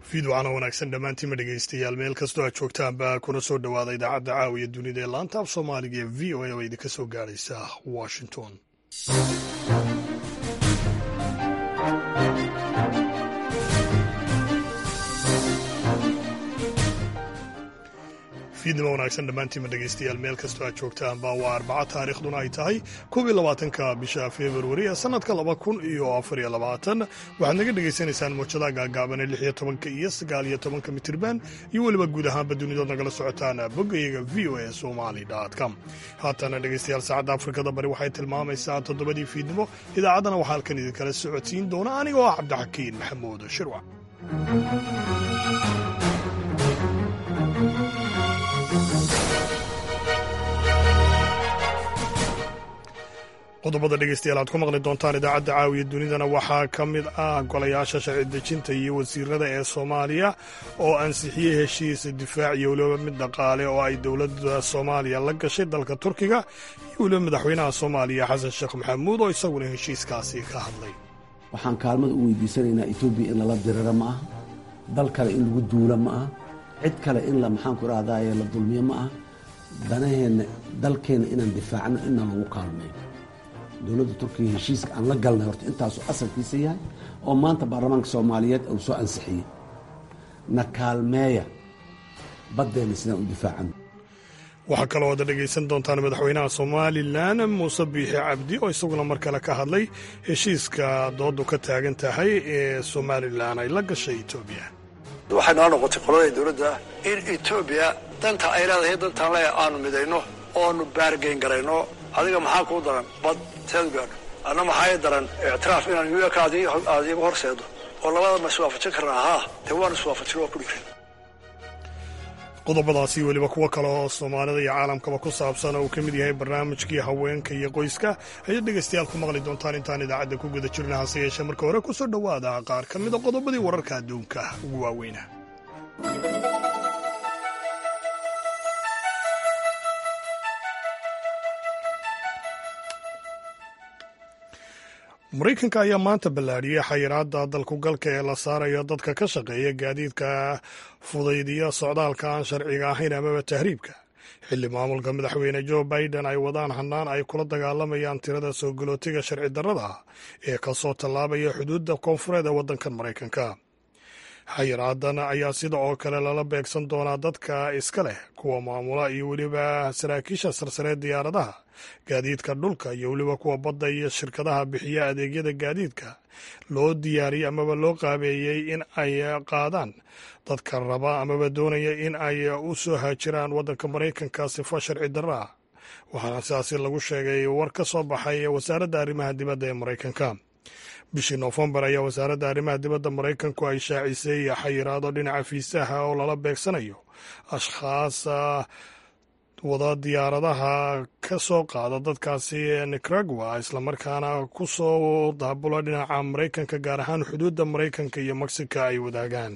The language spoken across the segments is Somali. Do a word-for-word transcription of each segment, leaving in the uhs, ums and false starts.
fiidwacana wanaagsan dhammaantiinma dhegaystayaal meel kastoo aad joogtaanba kuna soo dhowaada idaacadda caawiya dunida ee laanta af soomaaliga ee v o a oo idinka soo gaadhaysa washington. fiidnimo wanaagsan dhammaantiinma dhegaystayaal meel kastoo aad joogtaanba waa arbaca taariikhduna ay tahay koob iyo labaatanka bisha februari ee sannadka laba kun iyo afar iyo labaatan waxaad naga dhegaysanaysaan mowjadaha gaagaaban ee lix iyo tobanka iyo sagaal iyo tobanka mitirban iyo weliba guud ahaanba dunidood nagala socotaan boggayaga v o a somali com. haatana dhegaystayaal saacadda afrikada bari waxay tilmaamaysaa toddobadii fiidnimo idaacaddana waxaa halkan idinkala socodsiin doona aniga oo ah cabdixakiin maxamuud shirwac. qodobada dhegaystayaal aad ku maqli doontaan idaacadda caawiya dunidana waxaa ka mid ah golayaasha sharci dejinta iyo wasiirada ee soomaaliya oo ansixiyey heshiisa difaac iyo weliba mid dhaqaale oo ay dowladda soomaaliya la gashay dalka turkiga iyo weliba madaxweynaha soomaaliya xasan sheekh maxamuud oo isaguna heshiiskaasi ka hadlay. waxaan kaalmada u weydiisanaynaa etoobiya in lala diriro ma aha, dal kale in lagu duula ma aha, cid kale in la maxaanku irahdaye la dulmiyo ma aha. danaheenna dalkeenna inaan difaacno inaan lagu kaalmeeyo. dowladda turkiga heshiiska aan la galnay horta intaasuu asalkiisa yahay oo maanta baarlamaanka soomaaliyeed uu soo ansixiyey. na kaalmeeya baddeenna sidaan u difaacano. waxaa kaloo wada dhegaysan doontaan madaxweynaha somalilan muuse biixi cabdi oo isaguna mar kale ka hadlay heshiiska doodu ka taagan tahay ee somalilan ay la gashay etoobiya. waxay noo noqotay qolada dowladda in etoobiya danta ay leedahay dantaan le aanu midayno oonu baargeyn garayno. adiga maxaa kuu daran bad seed gaadho anna maxaa ii daran ictiraaf inaan u eka aad iiga horseedo oo labada ma iswaafajin karnaa haa dee waan iswaafajin waa ku dhigrin. qodobadaasi weliba kuwo kale oo soomaalida iyo caalamkaba ku saabsan oo uu ka mid yahay barnaamijkii haweenka iyo qoyska ayaad dhegaystayaal ku maqli doontaan intaan idaacadda ku guda jirna. hase yeeshee marka hore ku soo dhowaada qaar ka mida qodobadii wararka adduunka ugu waaweyna. maraykanka ayaa maanta ballaadhiyey xayiraadda dalkugalka ee la saarayo dadka ka shaqeeya gaadiidka fudaydiya socdaalka aan sharciga ahayn amaba tahriibka xilli maamulka madaxweyne jo biden ay wadaan hannaan ay kula dagaalamayaan tirada soo galootiga sharci darrada ah ee ka soo tallaabaya xuduudda koonfureed ee waddankan maraykanka. xayiraadan ayaa sida oo kale lala beegsan doonaa dadka iska leh kuwa maamula iyo weliba saraakiisha sarsare diyaaradaha gaadiidka dhulka iyo weliba kuwa badda iyo shirkadaha bixiya adeegyada gaadiidka loo diyaariyey amaba loo qaabeeyey in ay qaadaan dadka raba amaba doonaya in ay u soo haajiraan waddanka maraykanka sifo sharci darro ah. waxaana sidaasi lagu sheegay war ka soo baxay wasaaradda arrimaha dibadda ee maraykanka. bishii noofembar ayaa wasaaradda arrimaha dibadda maraykanku ay shaacisay xayiraado dhinaca fiisaha oo lala beegsanayo ashkhaas wada diyaaradaha ka soo qaada dadkaasi nicaragua islamarkaana ku soo daabula dhinaca maraykanka gaar ahaan xuduudda maraykanka iyo mexico ay wadaagaan.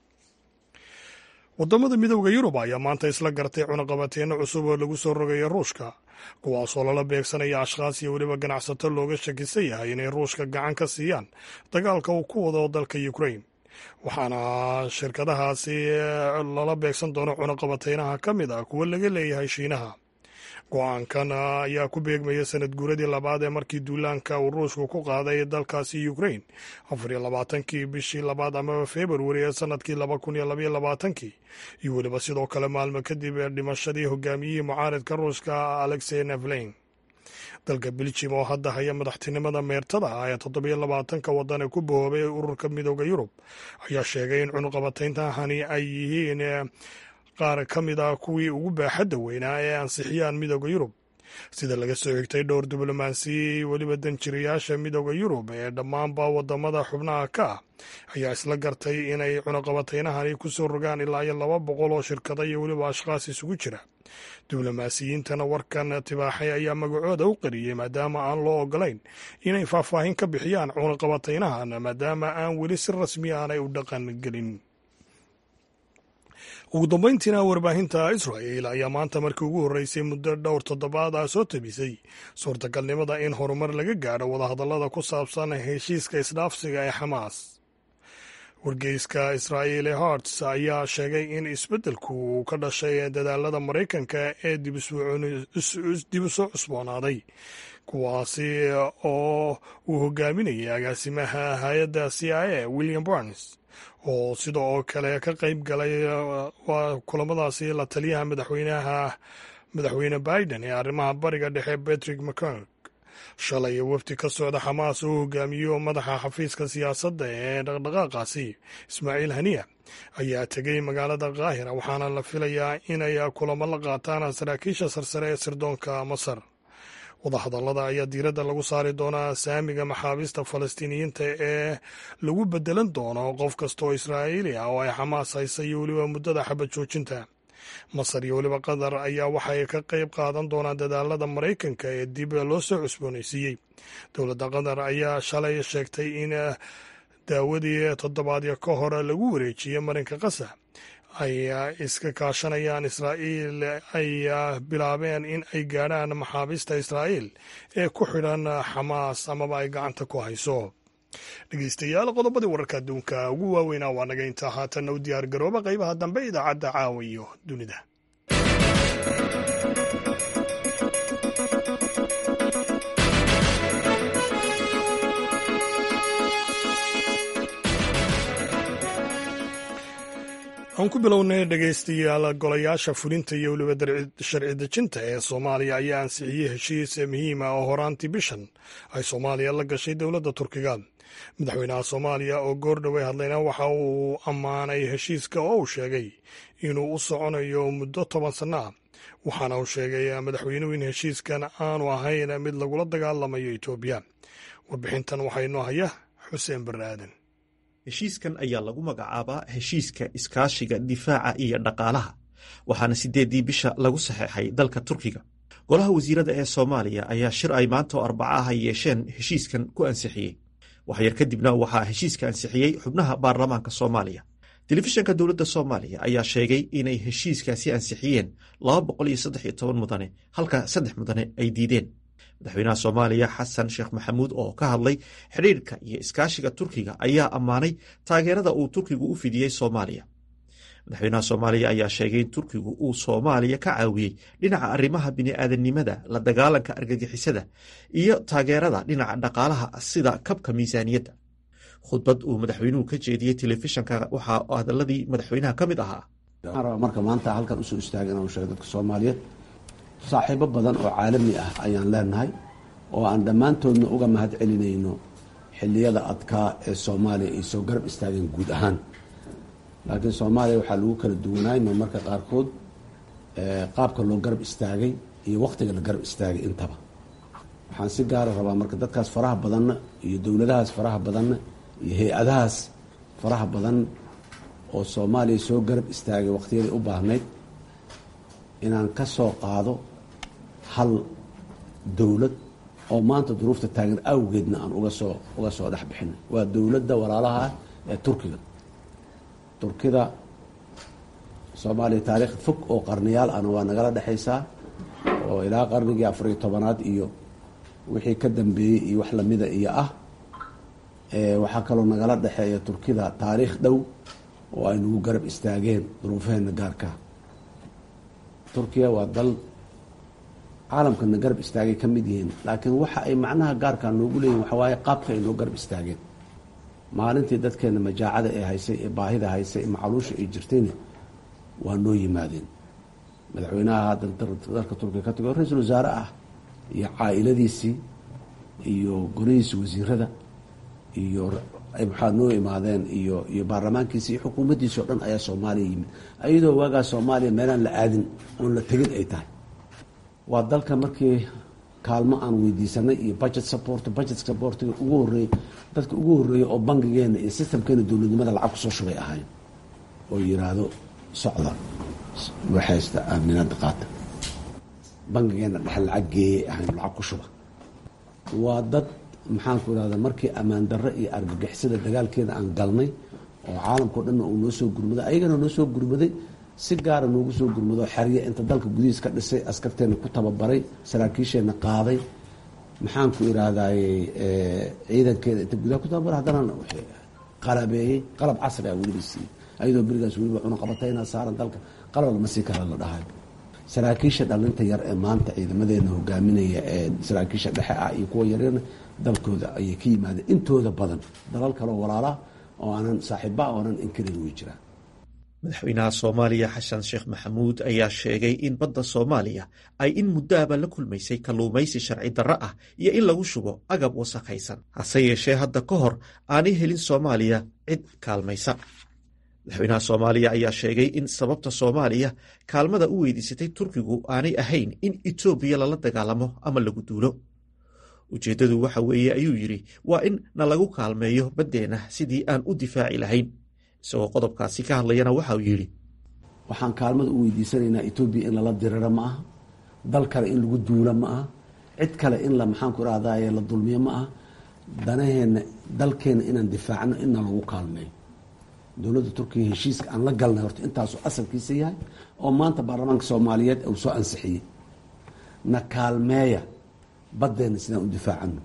waddamada midooda yurub ayaa maanta isla gartay cunaqabateenno cusub oo lagu soo rogaya ruushka kuwaasoo lala beegsanaya ashkhaas iyo weliba ganacsato looga shakisan yahay inay ruushka gacan ka siiyaan dagaalka uu ku wado dalka ukrain. waxaana shirkadahaasi lala beegsan doono cunaqabateynaha ka mid ah kuwa laga leeyahay shiinaha. go-aankan ayaa ku beegmaya sanad guuradii labaad ee markii duulaanka uu ruushku ku qaaday dalkaasi ukrain afar iyo labaatankii bishii labaad amaba februari ee sanadkii laba kun iyo labaiyo labaatankii iyo weliba sidoo kale maalmo kadib dhimashadii hogaamiyihii mucaaridka ruushka alexey navalny. dalka beljim oo hadda haya madaxtinimada meertada ah ee toddobiyo labaatanka waddan ee ku bahoobay ururka midooda yurub ayaa sheegay in cunuqabateyntahani ay yihiin qaar ka mid ah kuwii ugu baaxadda weynaa ee ansixiyaan midooda yurub. sida laga soo xigtay dhowr diblomaasi weliba danjirayaasha midooda yurub ee dhammaanba waddamada xubnaha ka ah ayaa isla gartay inay cunaqabateynahani ku soo rogaan ilaa iyo laba boqol oo shirkada iyo weliba ashkhaas isugu jira. diblomaasiyiintana warkan tibaaxay ayaa magacooda u qariyey maadaama aan loo ogolayn inay faahfaahin ka bixiyaan cunaqabateynahan maadaama aan weli si rasmi aanay u dhaqan gelin. ugu dambayntiina warbaahinta israa'el ayaa maanta markii ugu horreysay muddo dhowr toddobaad ah soo tabisay suurtagalnimada in horumar laga gaadho wadahadallada ku saabsan heshiiska isdhaafsiga ee xamaas. wargeyska israa'iili harts ayaa sheegay in isbeddelku uu ka dhashay dadaalada maraykanka ee dib u soo cusboonaaday kuwaasi oo uu hogaaminayay agaasimaha hay-adda c i a william barnes oo sida oo kale ka qayb galay kulamadaasi la taliyaha madaxweynaha madaxweyne biden ee arrimaha bariga dhexe patrick mccormick shalay wafdi ka socda xamaas oo hogaamiyo madaxa xafiiska siyaasadda ee dhaqdhaqaaqaasi ismaaciil haniya ayaa tegey magaalada kaahira waxaana la filayaa inay kulamo la qaataan saraakiisha sarsare ee sirdoonka masar wadahadallada ayaa diiradda lagu saari doonaa saamiga maxaabiista falastiiniyiinta ee lagu bedelan doono qof kasta oo israa'iili ah oo ay xamaas haysa iyo weliba muddada xabad joojinta masar iyo weliba qatar ayaa waxay ka qayb qaadan doonaan dadaalada maraykanka ee dib loo soo cusboonaysiiyey dowladda qatar ayaa shalay sheegtay in daawadii toddobaadyo ka hor lagu wareejiyey marinka qasa ay iska kaashanayaan israa'iil ay bilaabeen in ay gaadhaan maxaabiista israa'iil ee ku xidhan xamaas amaba ay gacanta ku hayso dhegeystayaal qodobadii wararka adduunka ugu waaweynaa waa naga intaa haatanna u diyaar garooba qaybaha dambe idaacadda caawa iyo dunida. aan ku bilownay dhegeystayaal golayaasha fulinta iyo weliba sharci dejinta ee soomaaliya ayaa ansixiyey heshiis muhiima oo horaantii bishan ay soomaaliya la gashay dowladda turkiga madaxweynaha soomaaliya oo goordhowey hadlayna waxa uu ammaanay heshiiska oo uu sheegay inuu u soconayo muddo toban sanno ah waxaana uu sheegay madaxweynuhu in heshiiskan aanu ahayn mid lagula dagaalamayo etoobiya warbixintan waxaa inoo haya xuseen barre aadan. heshiiskan ayaa lagu magacaabaa heshiiska iskaashiga difaaca iyo dhaqaalaha waxaana siddeeddii bisha lagu saxeexay dalka turkiga golaha wasiirada ee soomaaliya ayaa shir ay maanta oo arbaca ah yeesheen heshiiskan ku ansixiyey waxyar kadibna waxaa heshiiska ansixiyey xubnaha baarlamaanka soomaaliya telefishanka dowladda soomaaliya ayaa sheegay inay heshiiskaasi ansixiyeen laba boqol iyo saddex iyo toban mudane halka saddex mudane ay diideen madaxweynaha soomaaliya xasan sheekh maxamuud oo ka hadlay xidhiirka iyo iskaashiga turkiga ayaa ammaanay taageerada uu turkigu u fidiyey soomaaliya madaxweynaha soomaaliya ayaa sheegay in turkigu uu soomaaliya ka caawiyey dhinaca arrimaha bini'aadanimada la dagaalanka argagixisada iyo taageerada dhinaca dhaqaalaha sida kabka miisaaniyadda khudbad uu madaxweynuhu ka jeediyey telefishanka waxaa hadaladii madaxweynaha ka mid ahaa marka maanta halkan usoo istaagay inaan sheego dadka soomaaliyeed saaxiibo badan oo caalami ah ayaan leenahay oo aan dhammaantoodna uga mahad celinayno xilliyada adkaa ee soomaaliya ay soo garab istaageen guud ahaan laakiin soomaaliya waxaa lagu kala duwanaayno marka qaarkood qaabka loo garab istaagay iyo wakhtiga la garab istaagay intaba waxaan si gaara rabaa marka dadkaas faraha badanna iyo dowladahaas faraha badanna iyo hay-adahaas faraha badan oo soomaaliya soo garab istaagay wakhtiyadii u baahnayd inaan ka soo qaado hal dowlad oo maanta duruufta taagan awgeedna aan uga soo uga soo dhex bixinay waa dowladda walaalaha ah ee turkiga turkida soomaaliya taariikh fog oo qarniyaal ahna waa nagala dhexaysaa oo ilaa qarnigii afariyo tobanaad iyo wixii ka dambeeyey iyo wax lamida iyo ah waxaa kaloo nagala dhexeeya turkida taariikh dhow oo ay nagu garab istaageen duruufaheena gaarkaa turkiya waa dal caalamkana garab istaagay ka mid yihiin laakiin waxa ay macnaha gaarkaa noogu leeyihin waxa waaye qaabka ay noo garab istaageen maalintii dadkeena majaacada ee haysay ee baahida haysay ee macaluusha ay jirtayna waa noo yimaadeen madaxweynaha haddan dalka turkiya ka tago ra-iisul wasaare ah iyo caa'iladiisii iyo golihiisa wasiirada iyo maxaa noo imaadeen iyo iyo baarlamaankiisi iyo xukuumaddiisi o dhan ayaa soomaaliya yimid ayadoo waagaa soomaaliya meelaan la aadin oon la tegin ay tahay waa dalka markii kaalmo aan weydiisanay iyo budget support budget supportiga ugu horreeyey dadka ugu horreeyey oo bangigeena iyo systemkeena dowladnimada lacag kusoo shubay ahayn oo yiraahdo socda waxaysta aaminaada qaata bangigeena dhexe lacag geeyey ahayn lacag ku shuba waa dad maxaanku irahda markii ammaan darre iyo argagixisada dagaalkeeda aan galnay oo caalamkao dhanna uu noo soo gurmaday ayagana noo soo gurmaday si gaara noogu soo gurmado xerye inta dalka gudihiis ka dhisay askarteena ku tababaray saraakiisheenna qaaday maxaanku irahdaye ciidankeeda inta gudaha ku tababaray haddana qalabeeyey qalab casri ah weliba siiyey ayadoo berigaas weliba cunaqabatayna saaran dalka qalab lama sii kara la dhahay saraakiisha dhalinta yar ee maanta ciidamadeena hogaaminaya ee saraakiisha dhexe ah iyo kuwa yaryarna dalkooda ayay ka yimaadeen intooda badan dalal kaleo walaala oo aanan saaxiiba oonan inkarin way jiraan madaxweynaha soomaaliya xasan sheekh maxamuud ayaa sheegay in badda soomaaliya ay in muddoaba la kulmaysay kalluumaysi sharci darro ah iyo in lagu shubo agab wasakhaysan hase yeeshee hadda ka hor aanay helin soomaaliya cid kaalmaysa madaxweynaha soomaaliya ayaa sheegay in sababta soomaaliya kaalmada u weydiisatay turkigu aanay ahayn in etoobiya lala dagaalamo ama lagu duulo ujeeddadu waxa weeye ayuu yidhi waa in na lagu kaalmeeyo baddeenna sidii aan u difaaci lahayn isagoo qodobkaasi ka hadlayana waxa uu yidhi waxaan kaalmada u weydiisanaynaa etoobiya in lala diriro ma aha dal kale in lagu duula ma aha cid kale in la maxaanku irahdaye la dulmiyo ma aha danaheenna dalkeenna inaan difaacno inna lagu kaalmeeyo dowladda turkiya heshiiska aan la galnay horta intaasuu asalkiisa yahay oo maanta baarlamaanka soomaaliyeed uu soo ansixiyey na kaalmeeya baddeenna sidaan u difaacano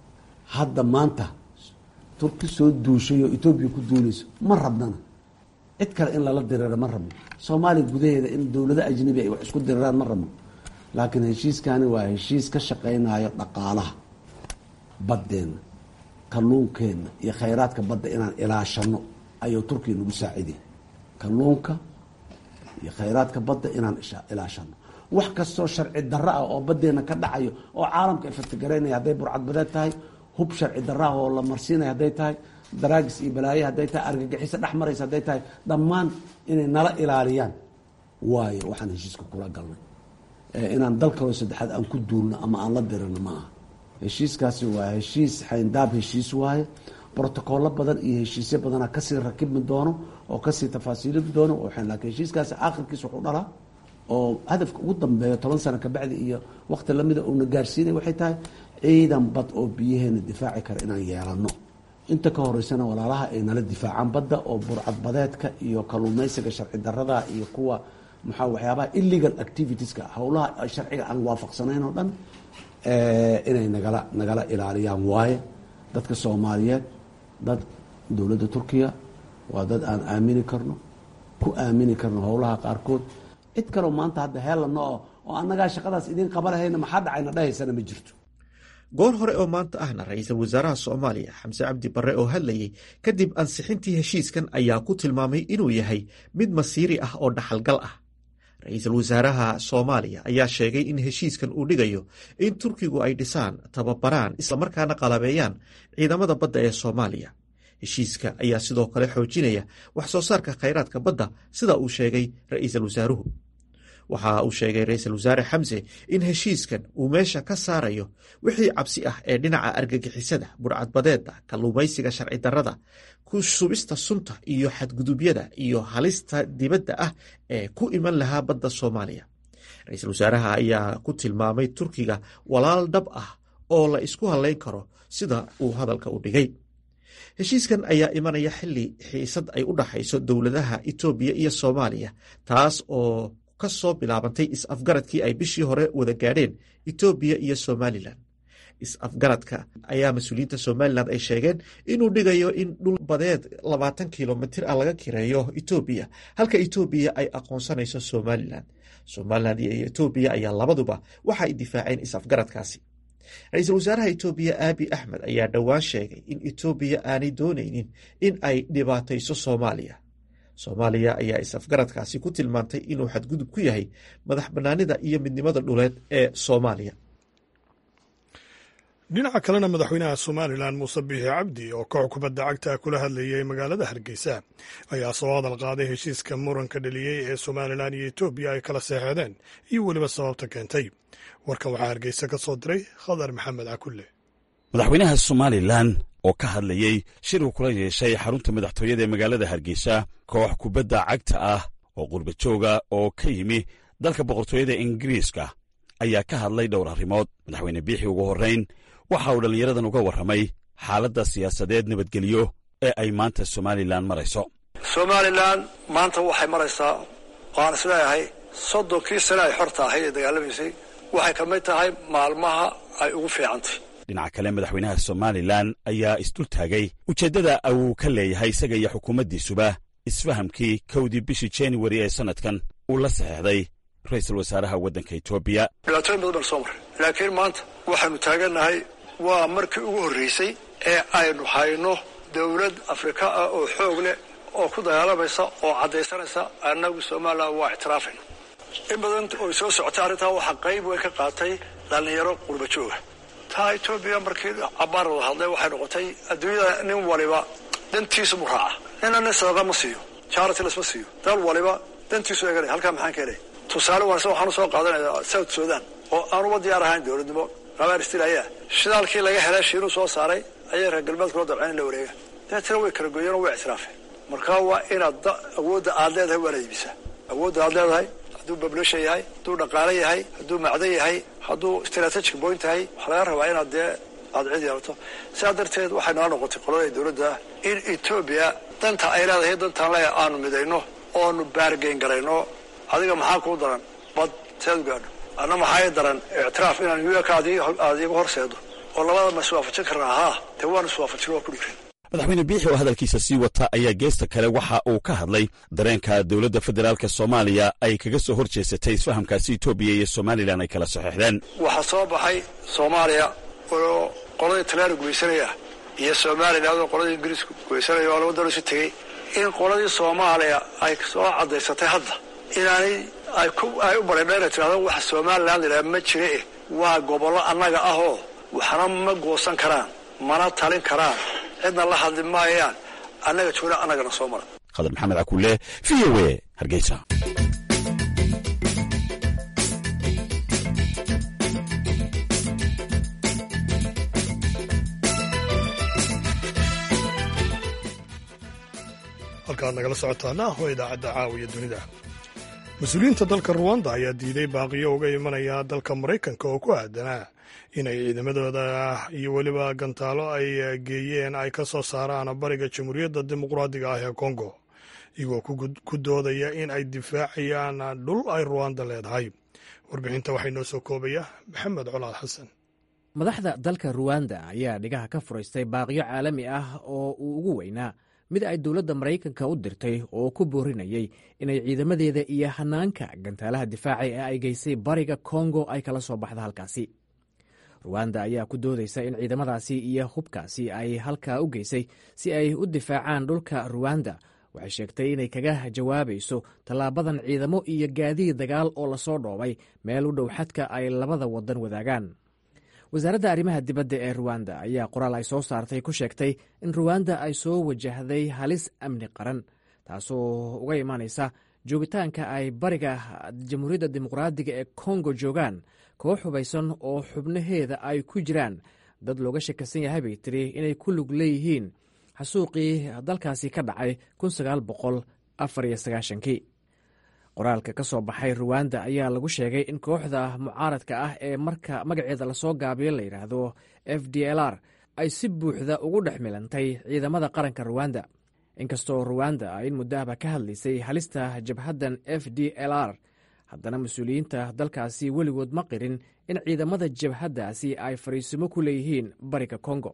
hadda maanta turki soo duushay oo etoobiya ku duulayso ma rabnana cid kale in lala diriro ma rabno soomaaliya gudaheeda in dowlado ajnabi ay wax isku diriraan ma rabno laakiin heshiiskani waa heshiis ka shaqaynayo dhaqaalaha baddeenna kalluunkeenna iyo khayraadka badda inaan ilaashano ayuu turkiya nagu saaciday kalluunka iyo khayraadka badda inaan ilaashano wax kastoo sharci darro ah oo baddeenna ka dhacayo oo caalamka ay fatagaraynaya hadday burcadbadeed tahay hub sharci darro ah oo la marsiinaya hadday tahay daraagis iyo balaaye hadday tahay argagixiso dhex maraysa hadday tahay dhammaan inay nala ilaaliyaan waayo waxaan heshiiska kula galnay inaan dal kaloo saddexaad aan ku duulno ama aan la dirino ma aha heshiiskaasi waa heshiis xayndaab heshiis waaye brotocollo badan iyo heshiisyo badana kasii rakibmi doono oo kasii tafaasiilimi doono laakiin heshiiskaasi aakhirkiis wuxuu dhalaa oo hadafka ugu dambeeyo toban sano kabacdi iyo waqti lamida uuna gaarsiinay waxay tahay ciidan bad oo biyaheena difaaci kara inaan yeelano inta ka horeysana walaalaha ay nala difaacaan badda oo burcadbadeedka iyo kalluumaysiga sharci darada iyo kuwa maxaa waxyaabaha illegal activitieska howlaha sharciga aan waafaqsanayn oo dhan inay nagala nagala ilaaliyaan waaye dadka soomaaliyeed dad dowladda turkiya waa dad aan aamini karno ku aamini karno howlaha qaarkood cid kaleo maanta hadda heelano oo annagaa shaqadaas idiin qabanahayna maxaa dhacayna dhahaysana ma jirto goor hore oo maanta ahna ra-iisul wasaaraha soomaaliya xamse cabdi barre oo hadlayey kadib ansixintii heshiiskan ayaa ku tilmaamay inuu yahay mid masiiri ah oo dhaxalgal ah ra-iisul wasaaraha soomaaliya ayaa sheegay in heshiiskan uu dhigayo in turkigu ay dhisaan tababaraan islamarkaana qalabeeyaan ciidamada badda ee soomaaliya heshiiska ayaa sidoo kale xoojinaya wax soo saarka khayraadka badda sida uu sheegay ra-iisul wasaaruhu waxa uu sheegay ra-iisul wasaare xamse in heshiiskan uu meesha ka saarayo wixii cabsi ah ee dhinaca argagixisada burcadbadeeda kalluumaysiga sharci darrada ku shubista sunta iyo xadgudubyada iyo halista dibadda ah ee ku iman lahaa badda soomaaliya ra-iisul wasaaraha ayaa ku tilmaamay turkiga walaal dhab ah oo la isku halayn karo sida uu hadalka u dhigay heshiiskan ayaa imanaya xilli xiisad ay u dhaxayso dowladaha etoobiya iyo soomaaliya taas oo ka soo bilaabantay is-afgaradkii ay bishii hore wada gaadheen etoobiya iyo somalilan is-afgaradka ayaa mas-uuliyiinta somalilan ay sheegeen inuu dhigayo in dhul badeed labaatan kilomitir ah laga kireeyo etoobiya halka etoobiya ay aqoonsanayso somalilan somalilan iyo etoobiya ayaa labaduba waxa ay difaaceen is-afgaradkaasi ra-iisul wasaaraha etoobiya aabi axmed ayaa dhowaan sheegay in etoobiya aanay doonaynin in ay dhibaatayso soomaaliya soomaaliya ayaa is-afgaradkaasi ku tilmaantay inuu xadgudub ku yahay madax bannaanida iyo midnimada dhuleed ee soomaaliya dhinaca kalena madaxweynaha somalilan muuse biixi cabdi oo koox kubadda cagta kula hadlayay magaalada hargeysa ayaa soo hadal qaaday heshiiska muranka dhaliyey ee somalilan iyo etoobiya ay kala seexeedeen iyo weliba sababta keentay warkan waxaa hargeysa ka soo diray khadar maxamed cakulle madaxweynaha somalilan oo ka hadlayey shir uu kula yeeshay xarunta madaxtooyada ee magaalada hargeysa koox kubadda cagta ah oo qurbajooga oo ka yimi dalka boqortooyada ingiriiska ayaa ka hadlay dhowr arrimood madaxweyne biixi ugu horrayn waxa uu dhallinyaradan uga warramay xaaladda siyaasadeed nabadgelyo ee ay maanta somalilan marayso somalilan maanta waxay maraysaa waan isleeyahay soddonkii sane ay xorta ahayd ee dagaalamaysay waxay ka mid tahay maalmaha ay ugu fiicantay dhinaca kale madaxweynaha somalilan ayaa isdul taagay ujeeddada uu ka leeyahay isaga iyo xukuumaddiisuba isfahamkii kowdii bishii januari ee sannadkan uu la saxeexday ra-iisul wasaaraha waddanka etoobiya. dhibaatooyin badan baan soo maray laakiin maanta waxaanu taagannahay waa markii ugu horraysay ee aynu hayno dawlad afrika ah oo xoog leh oo ku dagaalamaysa oo caddaysanaysa annagu somalilan waa ictiraafayna. in badan oo soo socotay arrintaa waxaa qayb weyn ka qaatay dhallinyaro qurba jooga. taa etoobiya markii cabbaar wada hadlay waxay noqotay adduunyada nin waliba dantiisu mu raaca. nina nin sadaqa ma siiyo, charity lasma siiyo. dal waliba dantiisu eeganaya. halkaa maxaan keenay tusaale wanaagsan waxaanu soo qaadanayaa south sudan oo aanuba diyaar ahayn dawladnimo qabaar istilaayaa shidaalkii laga helay shiinuu soo saaray ayay reer galbeedka loo dabceen in la wareega. deetana way kala gooyeen oo way ictiraafeen. markaa waa inaad awoodda aad leedahay waana iibisaa. awoodda aad leedahay hadduu bablasha yahay, hadduu dhaqaale yahay, hadduu macdan yahay, hadduu strategic point yahay, waxaa laga rabaa inaad dee aad cid yeelato. sidaa darteed waxay nala noqotay qolada dawladda in etoobiya danta ay leedahay dantaan le aanu midayno oonu baargeyn garayno. adiga maxaa kuu daran bad seed gaadho, anna maxaa daran ictiraaf inaan u k aad iiga horseedo oo labada ma iswaafajin karnaa. haa te waan iswaafajin waa ku dhigren. madaxweyne biixi oo hadalkiisa sii wata ayaa geesta kale waxa uu ka hadlay dareenka dowladda federaalka soomaaliya ay kaga soo hor jeesatay isfahamkaasi etoobiya iyo somalilan ay kala saxeexdeen. waxaa soo baxay soomaaliya oo qoladii talyaani gumaysanaya iyo somalilan oo qoladii ingiriisku gumaysanaya oo laba dalo isu tegey in qoladii soomaaliya ay soo caddaysatay hadda inaanay ay u bareedheena tirahdaan waxa somalilan la yidhaha ma jire eh waa gobollo annaga ahoo waxna ma goosan karaan mana talin karaan cidna la hadli maayaan annaga joogna annagana soo mara. khadar maxamed cakuule v o a hargeysa. halkaad nagala socotaana oo idaacadda caawiya dunida. mas-uuliyiinta dalka ruwanda ayaa diiday baaqiyo uga imanaya dalka maraykanka oo ku aadanaa inay ciidamadooda iyo weliba gantaalo ay geeyeen ay ka soo saaraan bariga jamhuuriyadda dimuqraadiga ah ee kongo iyagoo ku doodaya in ay difaacayaan dhul ay ruwanda leedahay. warbixinta waxay noo soo koobaya maxamed colaad xasan. madaxda dalka ruwanda ayaa dhigaha ka furaystay baaqiyo caalami ah oo uu ugu weynaa mid ay dowladda maraykanka u dirtay oo ku boorinayay inay ciidamadeeda iyo hanaanka gantaalaha difaaca ee ay geysay bariga kongo ay kala soo baxda halkaasi. ruwanda ayaa ku doodaysa in ciidamadaasi iyo hubkaasi ay halkaa u geysay si ay u difaacaan dhulka ruwanda. waxay sheegtay inay kaga jawaabayso tallaabadan ciidamo iyo gaadiid dagaal oo lasoo dhoobay meel u dhow xadka ay labada waddan wadaagaan. wasaaradda arrimaha dibadda ee ruwanda ayaa qoraal ay soo saartay ku sheegtay in ruwanda ay soo wajahday halis amni qaran taasoo uga imaanaysa joogitaanka ay bariga jamhuuriyadda dimuqraadiga ee kongo joogaan koox hubaysan oo xubnaheeda ay ku jiraan dad looga shakisan yahay bay tiri inay ku lug leeyihiin xasuuqii dalkaasi ka dhacay kun sagaal boqol afar iyo sagaashankii. qoraalka ka soo baxay ruwanda ayaa lagu sheegay in kooxda mucaaradka ah ee marka magaceeda lasoo gaabiyo la yidhaahdo f d l r ay si buuxda ugu dhex milantay ciidamada qaranka ruwanda. inkastoo ruwanda ay in muddahaba ka hadlaysay halista jabhaddan f d l r haddana mas-uuliyiinta dalkaasi weligood ma qirin in ciidamada jabhaddaasi ay fariisimo ku leeyihiin bariga kongo.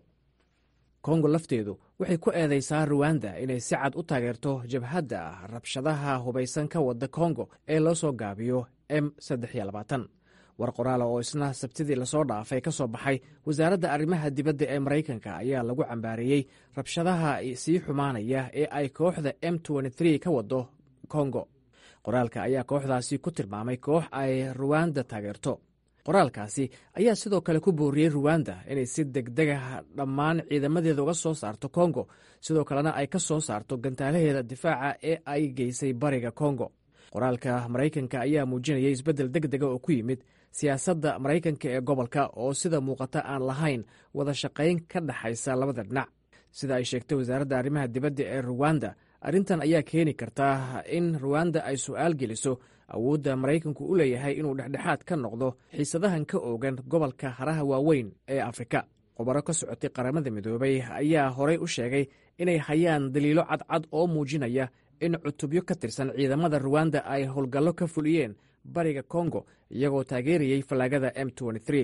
kongo lafteedu waxay ku eedaysaa ruwanda inay si cad u taageerto jabhadda rabshadaha hubaysan ka wadda kongo ee loo soo gaabiyo m saddex iyo labaatan. war qoraala oo isna sabtidii lasoo dhaafay ka soo baxay wasaaradda arrimaha dibadda ee maraykanka ayaa lagu cambaareeyey rabshadaha sii xumaanaya ee ay kooxda m ka waddo kongo. qoraalka ayaa kooxdaasi ku tilmaamay koox ay ruwanda taageerto. qoraalkaasi ayaa sidoo kale ku booriyey ruwanda inay si degdega dhammaan ciidamadeeda uga soo saarto kongo, sidoo kalena ay ka soo saarto gantaalaheeda difaaca ee ay geysay bariga kongo. qoraalka maraykanka ayaa muujinayay isbeddel deg dega oo ku yimid siyaasadda maraykanka ee gobolka oo sida muuqata aan lahayn wada shaqayn ka dhexaysa labada dhinac. sida ay sheegtay wasaaradda arrimaha dibadda ee ruwanda, arrintan ayaa keeni karta in ruwanda ay su'aal geliso awoodda maraykanku u leeyahay inuu dhexdhexaad ka noqdo xiisadahan ka oogan gobolka haraha waaweyn ee afrika. khubaro ka socotay qaramada midoobay ayaa horey u sheegay inay hayaan daliilo cadcad oo muujinaya in cutubyo ka tirsan ciidamada ruwanda ay howlgallo ka fuliyeen bariga kongo iyagoo taageerayey fallaagada m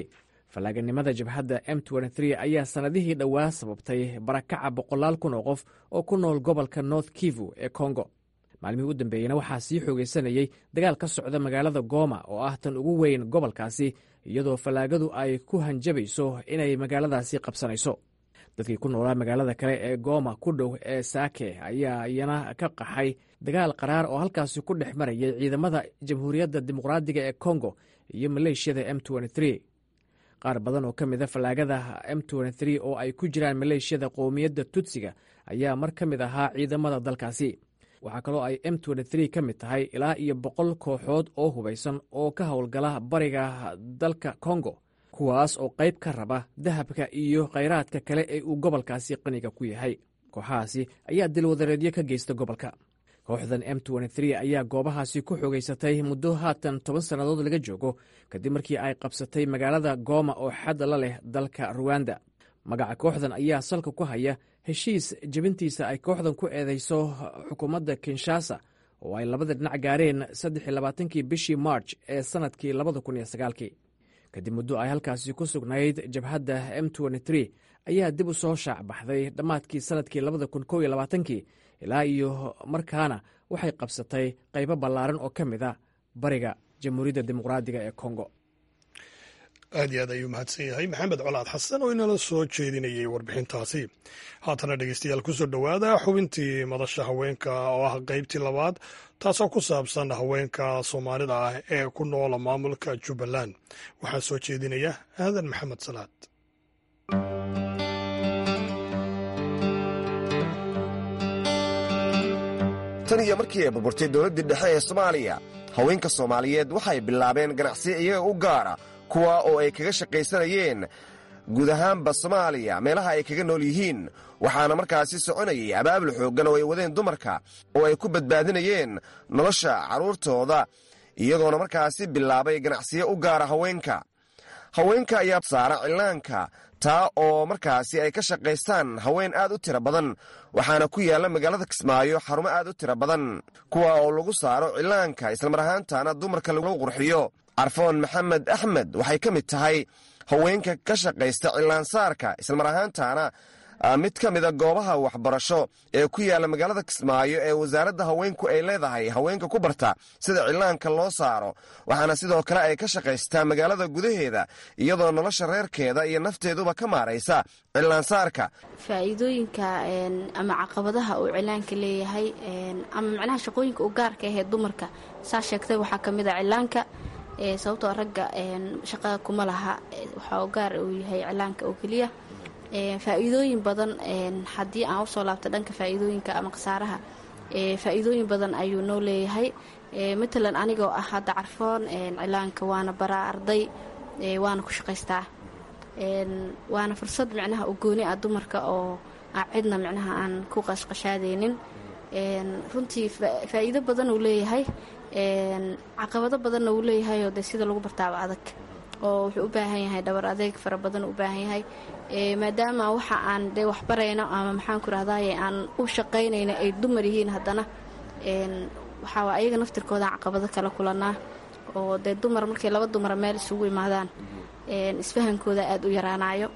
fallaaganimada jabhadda m ayaa sannadihii dhowaa sababtay barakaca boqolaal kun oo qof oo ku nool gobolka north kivu ee kongo maalmihii u dambeeyena waxaa sii xoogaysanayey dagaal ka socda magaalada gooma oo ah tan ugu weyn gobolkaasi iyadoo fallaagadu ay ku hanjabayso inay magaaladaasi qabsanayso dadkii ku noolaa magaalada kale ee gooma ku dhow ee saake ayaa iyana ka qaxay dagaal qaraar oo halkaasi ku dhex marayay ciidamada jamhuuriyadda dimuqraadiga ee kongo iyo maleeshiyada m qaar badan oo ka mida fallaagada m oo ay ku jiraan maleeshiyada qowmiyadda tutsiga ayaa mar ka mid ahaa ciidamada dalkaasi waxaa kaloo ay m ka mid tahay ilaa iyo boqol kooxood oo hubaysan oo ka howlgala bariga dalka kongo kuwaas oo qayb ka raba dahabka iyo khayraadka kale ee uu gobolkaasi qaniga ku yahay kooxahaasi ayaa dilwadareedyo ka geysta gobolka kooxdan m ayaa goobahaasi ku xogaysatay muddo haatan toban sannadood laga joogo kadib markii ay qabsatay magaalada gooma oo xadda la leh dalka ruwanda magaca kooxdan ayaa salka ku haya heshiis jebintiisa ay kooxdan ku eedeyso xukuumadda kinshasa oo ay labada dhinac gaareen saddexiylabaatankii bishii march ee sannadkii labada kun iyo sagaalkii kadib muddo ay halkaasi ku sugnayd jabhadda m ayaa dib u soo shaac baxday dhammaadkii sannadkii labada kun kow iyo labaatankii ilaa iyo markaana waxay qabsatay qaybo ballaaran oo ka mid a bariga jamhuuriyadda dimuqraadiga ee kongo aad iyo aad ayuu mahadsan yahay maxamed colaad xasan oo inala soo jeedinayay warbixintaasi haatana dhegeystayaal kusoo dhowaada xubintii madasha haweenka oo ah qaybtii labaad taasoo ku saabsan haweenka soomaalida ah ee ku noola maamulka jubbaland waxaa soo jeedinaya aadan maxamed salaad tan iyo markii ay burburtay dowladdii dhexe ee soomaaliya haweenka soomaaliyeed waxay bilaabeen ganacsiyo iyaga u gaara kuwa oo ay kaga shaqaysanayeen guud ahaanba soomaaliya meelaha ay kaga nool yihiin waxaana markaasi soconayay abaabul xooggan oo ay wadeen dumarka oo ay ku badbaadinayeen nolosha carruurtooda iyagoona markaasi bilaabay ganacsiyo u gaara haweenka haweenka ayaa saara cillaanka taa oo markaasi ay ka shaqaystaan haween aad u tiro badan waxaana ku yaalla magaalada kismaayo xarumo aad u tiro badan kuwa oo lagu saaro cillaanka islamar ahaantaana dumarka lagu qurxiyo carfoon maxamed axmed waxay ka mid tahay haweenka ka shaqaysta cillaansaarka islamar ahaantaana mid ka mida goobaha waxbarasho ee ku yaalla magaalada kismaayo ee wasaaradda haweenku ay leedahay haweenka ku barta sida cillaanka loo saaro waxaana sidoo kale ay ka shaqaystaa magaalada gudaheeda iyadoo nolosha reerkeeda iyo nafteeduba ka maaraysa cillaansaarka faa'iidooyinka ama caqabadaha uu cillaanka leeyahay ama macnaha shaqooyinka u gaarka ahee dumarka saa sheegtay waxaa ka mid a cillaanka sababtoo ragga shaqada kuma laha waxaa u gaar uu yahay cillaanka oo keliya faa'iidooyin badan haddii aan usoo laabto dhanka faa'iidooyinka ama khasaaraha faa'iidooyin badan ayuu noo leeyahay matalan anigoo ah hadda carfoon cillaanka waana baraa arday waana ku shaqaystaa waana fursad micnaha u gooni ah dumarka oo cidna micnaha aan ku qashqashaadaynin runtii faa'iido badan uu leeyahay caqabado badanna uu leeyahayoo dee sida lagu bartaaba adag oo wuxuu u baahan yahay dhabar adeeg fara badan u baahan yahay maadaama waxa aan dee waxbarayno ama maxaan ku rahdaye aan u shaqaynayna ay dumar yihiin haddana waxaa ayaga naftirkooda caqabado kala kulanaa oo dee dumar markay laba dumara meel isugu imaadaan isfahankooda aada u yaraanayo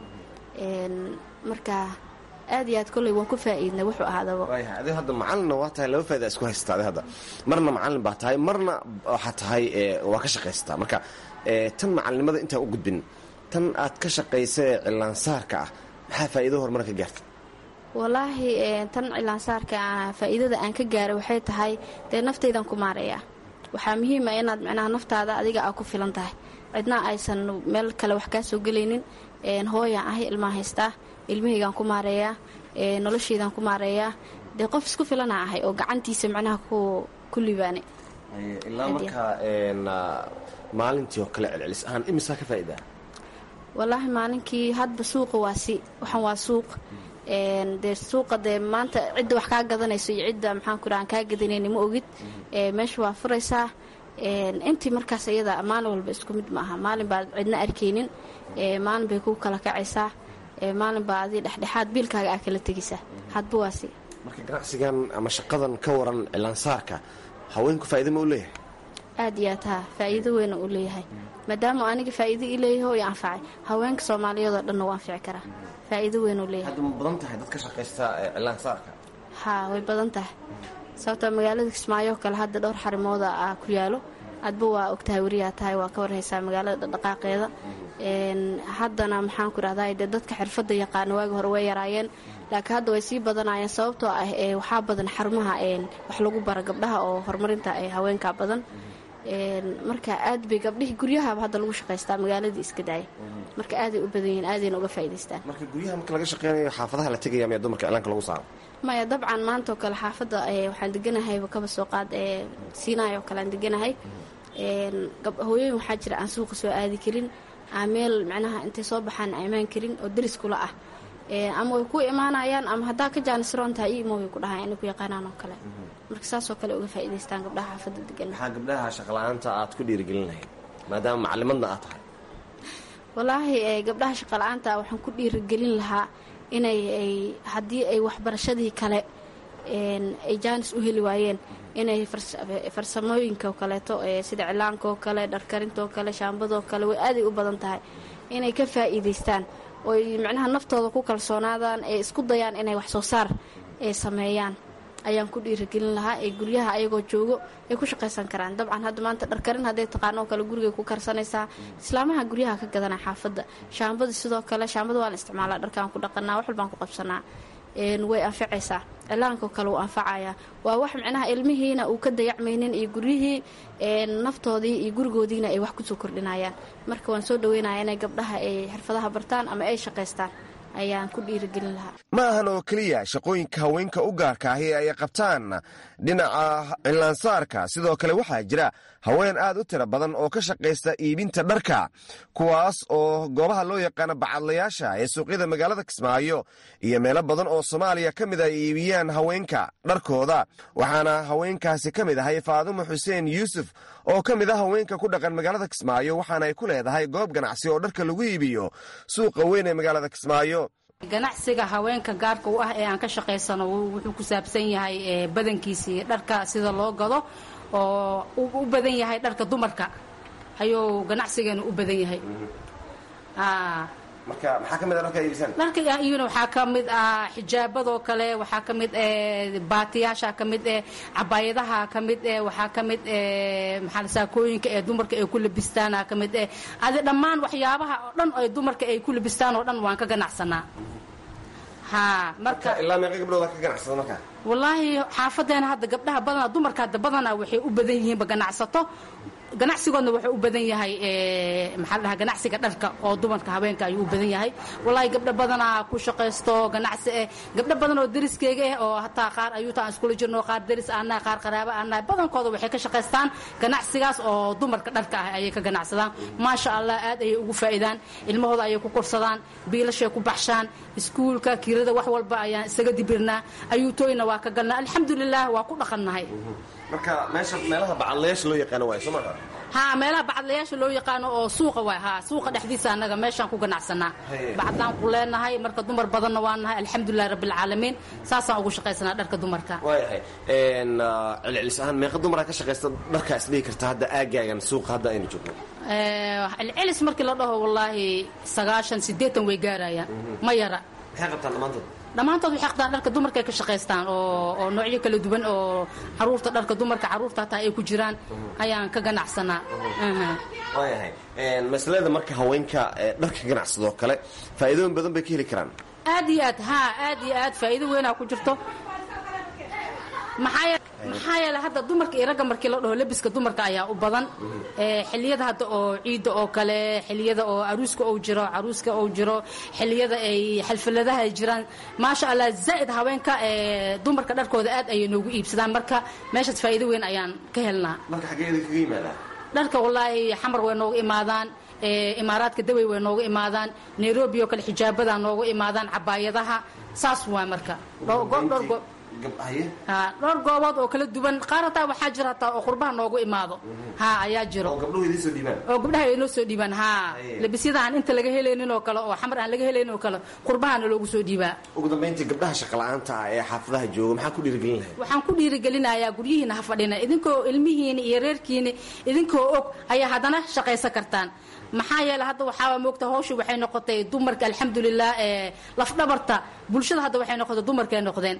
marka aad iyo aad kolley waan ku faa'iidnay wuxuu ahaadaba adi hadda macalinna waa tahay laba faaida isku haystaa adi hadda marna macallin baa tahay marna waxaa tahay waa ka shaqaysataa marka tan macalinimada intaan u gudbin tan aad ka shaqaysa ee cillaansaarka ah maxaa faa'iido horumar ka gaartay wallaahi tan cillaansaarka faa'iidada aan ka gaaray waxay tahay dee naftaydan ku maarayaa waxaa muhiima inaad micnaha naftaada adiga aa ku filan tahay cidna aysan meel kale wax kaa soo gelaynin hooyaan ahay ilmaan haystaa ilmahaygaan ku maareeyaa noloshaydaan ku maareeyaa dee qof isku filana ahay oo gacantiisa micnaha ku libaane ilaa markaa maalintii oo kale celcelis ahaan imisaa ka faa'iidaa wallaahi maalinkii hadba suuqa waa si waxaan waa suuq dee suuqa dee maanta cidda wax kaa gadanayso iyo cidda maxaan ku dhaha aan kaa gadanayni ma ogid meesha waa furaysaa intii markaas iyada maalin walba isku mid ma aha maalin baad cidna arkaynin maalin bay ku kala kacaysaa maalin baa adii dhexdhexaad biilkaaga aa kala tegaysaa hadba waa si marka ganacsigan ama shaqadan ka waran cillaansaarka haweenku faa'iido ma u leeyahay aad iyo aad haa faa'iido weyn uu leeyahay maadaama aniga faa'iido ii leeyahay oo i anfacay haweenka Soomaaliyeed oo dhan waa anfici karaa faa'iido weyn uu leeyahay hadda ma badan tahay dadka shaqaysta cilaan saarka haa way badan tahay sababtoo magaalada Kismaayo kale hadda dhowr xarimooda ah ku yaalo adba waa ogtahay wariyaa tahay waa ka warhaysaa magaalada dhaqaaqeeda een haddana maxaan ku raahdaa dadka xirfadda yaqaan waagi hore way yaraayeen laakiin hadda way sii badanayaan sababtoo ah ee waxa badan xarumaha een wax lagu baro gabdhaha oo horumarinta ee haweenka badan een marka aad bay gabdhihii guryaha hadda lagu shaqeystaa magaalada iska daay marka aad ay u badan yihiin aad ay uga faa'iideystaan marka guryaha marka laga shaqeynayo xaafadaha la tagaya ma dumarka cilaanka lagu saaro maya dabcan maanta kale xaafadda ee waxaan deganahay kaba soo qaad ee Siinaayo kale aan deganahay een hooyooyin waxaa jira aan suuqa soo aadi karin ameel macnaha intay soo baxaan aymaan karin oo daris kula ah ee ama way ku imaanayaan ama hadaa ka jaanisroonta ay imo way ku dhahaan inay ku yaqaanaan oo kale marka saas oo kale uga faa'iideystaan gabdhaha xaafadda degan waxa gabdhaha shaqo la'aanta aad ku dhiirigelinahay maadaama macallimadna aad tahay wallaahi ee gabdhaha shaqo la'aanta waxaan ku dhiirigelin lahaa inay ay hadii ay waxbarashadii kale een ay jaanis u heli waayeen inay farsamooyinka kaleeto ee sida cilaanka oo kale dharkarinta oo kale shaambada oo kale way aad u badan tahay inay ka faa'iideystaan oo macnaha naftooda ku kalsoonaadaan ee isku dayaan inay wax soo saar ee sameeyaan ayaan ku dhiirigelin lahaa ee guryaha ayagoo joogo ay ku shaqaysan karaan dabcan hadda maanta dharkarin haday taqaano kale guriga ku karsanaysaa islaamaha guryaha ka gadana xaafadda shaambada sidoo kale shaambada waa la isticmaalaa dharkaan ku dhaqanaa wax walbaan ku qabsanaa een way anfacaysaa cilaanka kale uu anfacaya waa wax macnaha ilmihiina uu ka dayacmaynin iyo guryihii een naftoodii iyo gurigoodiina ay wax ku soo kordhinayaan marka waan soo dhaweynayaa inay gabdhaha ay xirfadaha bartaan ama ay shaqaystaan ayaan ku dhiirigelin lahaa ma ahan oo keliya shaqooyinka haweenka u gaarka ahi ay qabtaan dhinaca cilaansaarka sidoo kale waxaa jira haween aad u tiro badan oo ka shaqaysta iibinta dharka kuwaas oo goobaha loo yaqaano bacadlayaasha ee suuqyada magaalada Kismaayo iyo meelo badan oo Soomaaliya ka mid ay iibiyaan haweenka dharkooda waxaana haweenkaasi ka mid ahay Faadumo Xuseen Yuusuf oo ka mid ah haweenka ku dhaqan magaalada Kismaayo waxaana ay ku leedahay goob ganacsi oo dharka lagu iibiyo suuqa weyn ee magaalada Kismaayo ganacsiga haweenka gaarka u ah ee aan ka shaqaysano wuxuu ku saabsan yahay badankiisii dharka sida loo gado oo u badan yahay dharka dumarka ayuu ganacsigeenu u badan yahay aa marka maxaa kamid ah dharka iibsan dharka iyuna waxaa kamid ah xijaabadoo kale waxaa kamid ee baatiyaasha kamid ee cabaayadaha kamid ee waxaa kamid ee maxaa saakooyinka ee dumarka ay ku labistaan kamid ee adi dhammaan waxyaabaha oo dhan ay dumarka ay ku labistaan oo dhan waan ka ganacsanaa ha marka ilaa meeqa gabdhood ka ganacsado marka wallaahi xaafadeena hadda gabdhaha badan dumarka hadda badan waxay u badan yihiin ba ganacsato ganacsigoodna wuxuu u badan yahay ee maxaa la dhahaa ganacsiga dharka oo dumarka haweenka ayuu u badan yahay wallahi gabdho badan ku shaqeysto ganacsi ee gabdho badan oo dariskeyga ah oo hataa qaar ayuu taan isku jirno qaar daris aana qaar qaraabo aana badankooda waxay ka shaqeystaan ganacsigaas oo dumarka dharka ah ayay ka ganacsadaan ma sha Allah aad ay ugu faa'iidaan ilmahooda ayay ku korsadaan biilashay ku baxshaan iskuulka kirada wax walba ayaan isaga dibirnaa ayuu tooyna waa ka galnaa alxamdulillah waa ku dhaqannahay marka meesha meelaha bacadlayaasha loo yaqaan waa Soomaaliya ha meelaha bacadlayaasha loo yaqaan oo suuqa waa ha suuqa dhexdiisa anaga meeshan ku ganacsanaa bacadlaan ku leenahay marka dumar badan waa nahay alxamdulillah rabbil caalamiin saasaan ugu shaqeysanaa dharka dumarka waayahay een cilcilis ahaan meeqa dumar ka shaqeysta dharka isdhigi karta hadda aagaagan suuqa hadda aynu joogno ee cilcilis markii la dhaho wallahi sagaashan sideetan way gaarayaan ma yara maxay qabtaan dhamaantood dhamaantood waxay qabtaan dharka dumarka ay ka shaqaystaan oo oo noocyo kala duwan oo caruurta dharka dumarka caruurta taa ay ku jiraan ayaan ka ganacsanaa waayahay een masalada marka haweenka dharka ganacsadoo kale faa'iidooyin badan bay ka heli karaan aad iyo aad ha aad iyo aad faa'iido weyn ku jirto maxaa maxaa yeelay hadda dumarka iyo ragga markii la dhaho labiska dumarka ayaa u badan ee xilliyada hadda oo ciida oo kale xilliyada oo aruuska oo jiro aruuska oo jiro xilliyada ay xalfaladaha ay jiraan maasha Allah zaid haweenka ee dumarka dharkooda aad ay noogu iibsadaan marka meeshaas faa'iido weyn ayaan ka helnaa marka xageeda kaga yimaadaan dharka wallahi xamar way noogu imaadaan ee imaaraadka daway way noogu imaadaan Nairobi oo kale xijaabada noogu imaadaan cabaayadaha saas waa marka dhowr ha dhowr goobood oo kala duwan qaar hataa waxaa jira hataa oo qurbaha noogu imaado ha ayaa jiro oo gabdhuhu idin soo dhiibaan oo gabdhaha ay noo soo dhiibaan ha labisyada aan inta laga helaynin oo kale oo xamar aan laga helaynin oo kale qurbahana loogu soo dhiibaa. ugu dambeyntii gabdhaha shaqo la'aanta ah ee xaafadaha jooga maxaa ku dhiirigelin lahayd? waxaan ku dhiirigelinayaa guryihiina ha fadhina idinkoo ilmihiina iyo reerkiina idinkoo og ayaa haddana shaqaysan kartaan. maxaa yeelay hadda waxaa moogta hawshu waxay noqotay dumarka alxamdulilah ee lafdhabarta bulshada hadda waxay noqotay dumarkay noqdeen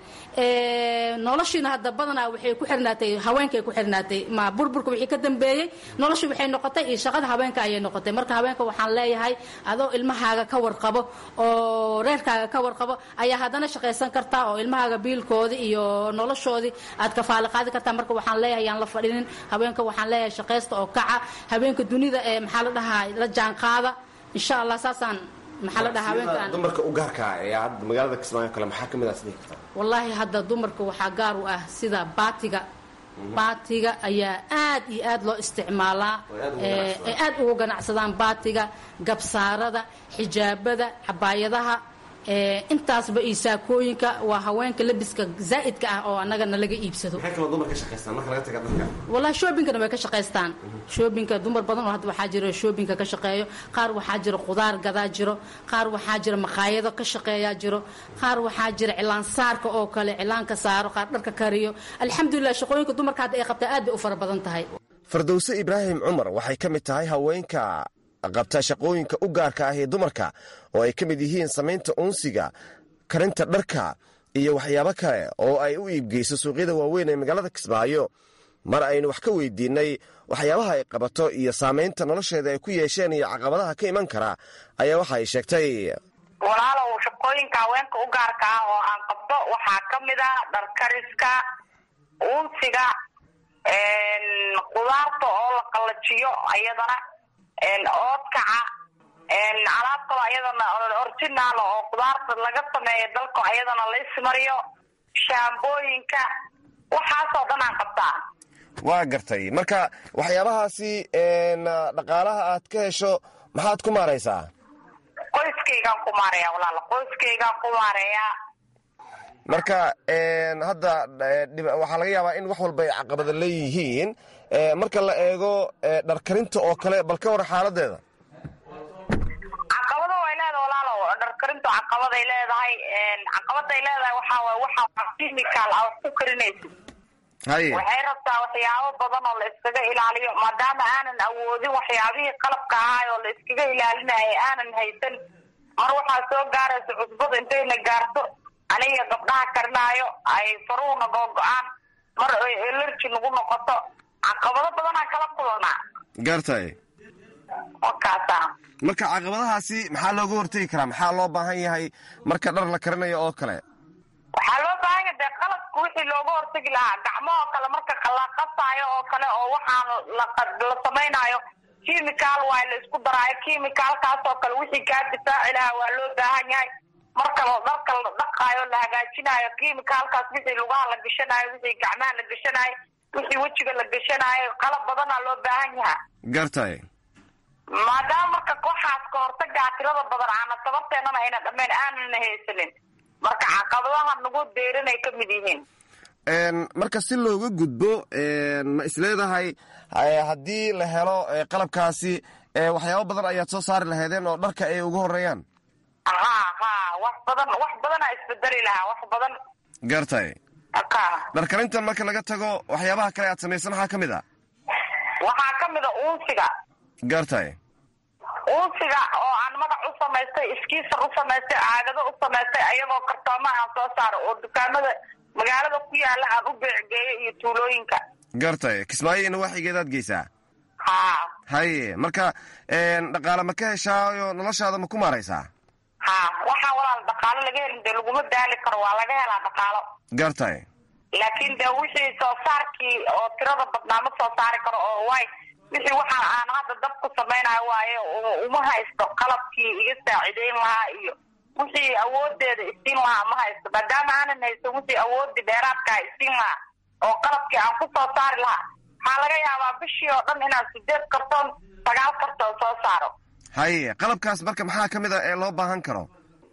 ee noloshiina hadda badanaa waxay ku xirnaatay haweenkay ku xirnaatay ma burburka wixii ka dambeeyay noloshu waxay noqotay iyo shaqada haweenka ayay noqotay. marka haweenka waxaan leeyahay adoo ilmahaaga ka warqabo oo reerkaaga ka warqabo ayaa haddana shaqaysan kartaa oo ilmahaaga biilkoodi iyo noloshoodii aad ka faali qaadi kartaa. marka waxaan leeyahay yaan la fadhinin haweenka waxaan leeyahay shaqaysta oo kaca haweenka dunida ee maxaa la dhahaa la jaan qaada insha Allah saasaan maxaa la dhahaa haweenkan dumarka u gaarka ah ee hadda magaalada Kismaayo kale maxaa kamid ah sidii kartaa? wallahi hadda dumarka waxaa gaar u ah sida baatiga baatiga ayaa aad iyo aad loo isticmaalaa ee aad ugu ganacsadaan baatiga gabsaarada xijaabada cabaayadaha ee intaasba isaakooyinka waa haweenka labiska zaa'idka ah oo anaga nalaga iibsado. maxay kala dumar ka shaqeystaan marka laga taga dhanka? wallahi shoppingna way ka shaqeystaan shoppingka dumar badan oo hadda waxaa jira shoppingka ka shaqeeyo qaar waxaa jira qudaar gadaa jiro qaar waxaa jira maqaayado ka shaqeeya jiro qaar waxaa jira cilaan saarka oo kale cilaanka saaro qaar dharka kariyo. alxamdulillah shaqooyinka dumarka hadda ay qabtaa aad bay u fara badan tahay. Fardowse Ibraahim Cumar waxay ka mid tahay haweenka qabta shaqooyinka u gaarka ah ee dumarka oo ay ka mid yihiin samaynta uunsiga karinta dharka iyo waxyaabo kale oo ay u iibgeyso suuqyada waaweyn ee magaalada Kismaayo. mar aynu wax ka weydiinay waxyaabaha ay qabato iyo saamaynta nolosheeda ay ku yeesheen iyo caqabadaha ka iman kara ayaa waxa ay sheegtay walaalow shaqooyinka haweenka u gaarka ah oo aan qabto waxaa ka mid ah dharkariska uunsiga qudaarta oo la qalajiyo ayadana oodkaca alaab kalo ayadana originaal oo qudaarta laga sameeyo dalka ayadana la ismariyo shaambooyinka waxaasoo dhan aan qabtaa. waa gartay marka waxyaabahaasi dhaqaalaha aad ka hesho maxaad ku maaraysaa? qoyskaygaan ku maareeya walaal qoyskaygaan ku maareeya. marka hadda waxaa laga yaabaa in wax walba ay caqabada leeyihiin marka la eego dharkarinta oo kale bal ka war xaaladeeda. caqabada way leedahay walaalow dharkarintu caqabaday leedahay caqabaday leedahay waxaa waay waxa chemical ah ku karinaysa haye waxay rabtaa waxyaabo badan oo la iskaga ilaaliyo maadaama aanan awoodin waxyaabihii qalabka ahaa oo la iskaga ilaalinayay aanan haysan. mar waxaa soo gaaraysa cusbada intay la gaarto aniga gabdhaha karinaayo ay faruuna googo-aan mar ay allergy nagu noqoto caqabado badanaa kala kulnaa. gartay wakaasa marka caqabadahaasi maxaa looga hortegi karaa? maxaa loo baahan yahay marka dhar la karinayo oo kale? waxaa loo baahan yahay dee qalabka wixii looga hortegi lahaa gacmahoo kale marka la qasaayo oo kale oo waxaan la samaynayo chemical waa la isku daraayo chemicalkaas oo kale wixii kaa difaaci lahaa waa loo baahan yahay. marka dharka la dhaqaayo la hagaajinayo chemicalkaas wixii lugaha la gashanayo wixii gacmaha la gashanayo wixii wejiga la gashanayo qalab badanaa loo baahan yaha. gartay maadaama marka kooxaas ka hortagaa tirada badan aana sababteenana ayna dhammayn aanana haysanin marka caqabadaha nagu deerinay ka mid yihiin. marka si looga gudbo ma isleedahay haddii la helo qalabkaasi waxyaabo badan ayaad soo saari lahaydeen oo dharka ay ugu horeeyaan? ha ha wax badan wax badanaa isbedeli lahaa wax badan. gartay dharkarintan marka laga tago waxyaabaha kale aad samaysan maxaa ka mid ah? waxaa ka mid a uunsiga. gartay uunsiga oo aan magac u samaystay iskiisar u samaystay caagado u samaystay ayagoo kartooma aan soo saaro oo dukaamada magaalada ku yaala aan u beecgeeyo iyo tuulooyinka. gartay Kismaayo ina waxigeedaad geysaa? ha haye marka dhaqaale ma ka heshaayo noloshaada ma ku maaraysaa? ha waxaa walaal dhaqaalo laga helin dee laguma daali karo waa laga helaa dhaqaalo. gartay laakiin dee wixii soo saarkii oo tirada badnaa ma soo saari karo oo way wixii waxaa aan hadda dab ku samaynayo waaye uma haysto qalabkii iga saacideyn lahaa iyo wixii awoodeeda isiin lahaa ma haysto maadaama aanan haysto wixii awoodii dheeraadkaa isiin lahaa oo qalabkii aan ku soo saari lahaa waxaa laga yaabaa bishii oo dhan inaan sideed kartoon sagaal kartoon soo saaro. haye qalabkaas marka maxaa ka mid ah ee loo baahan karo?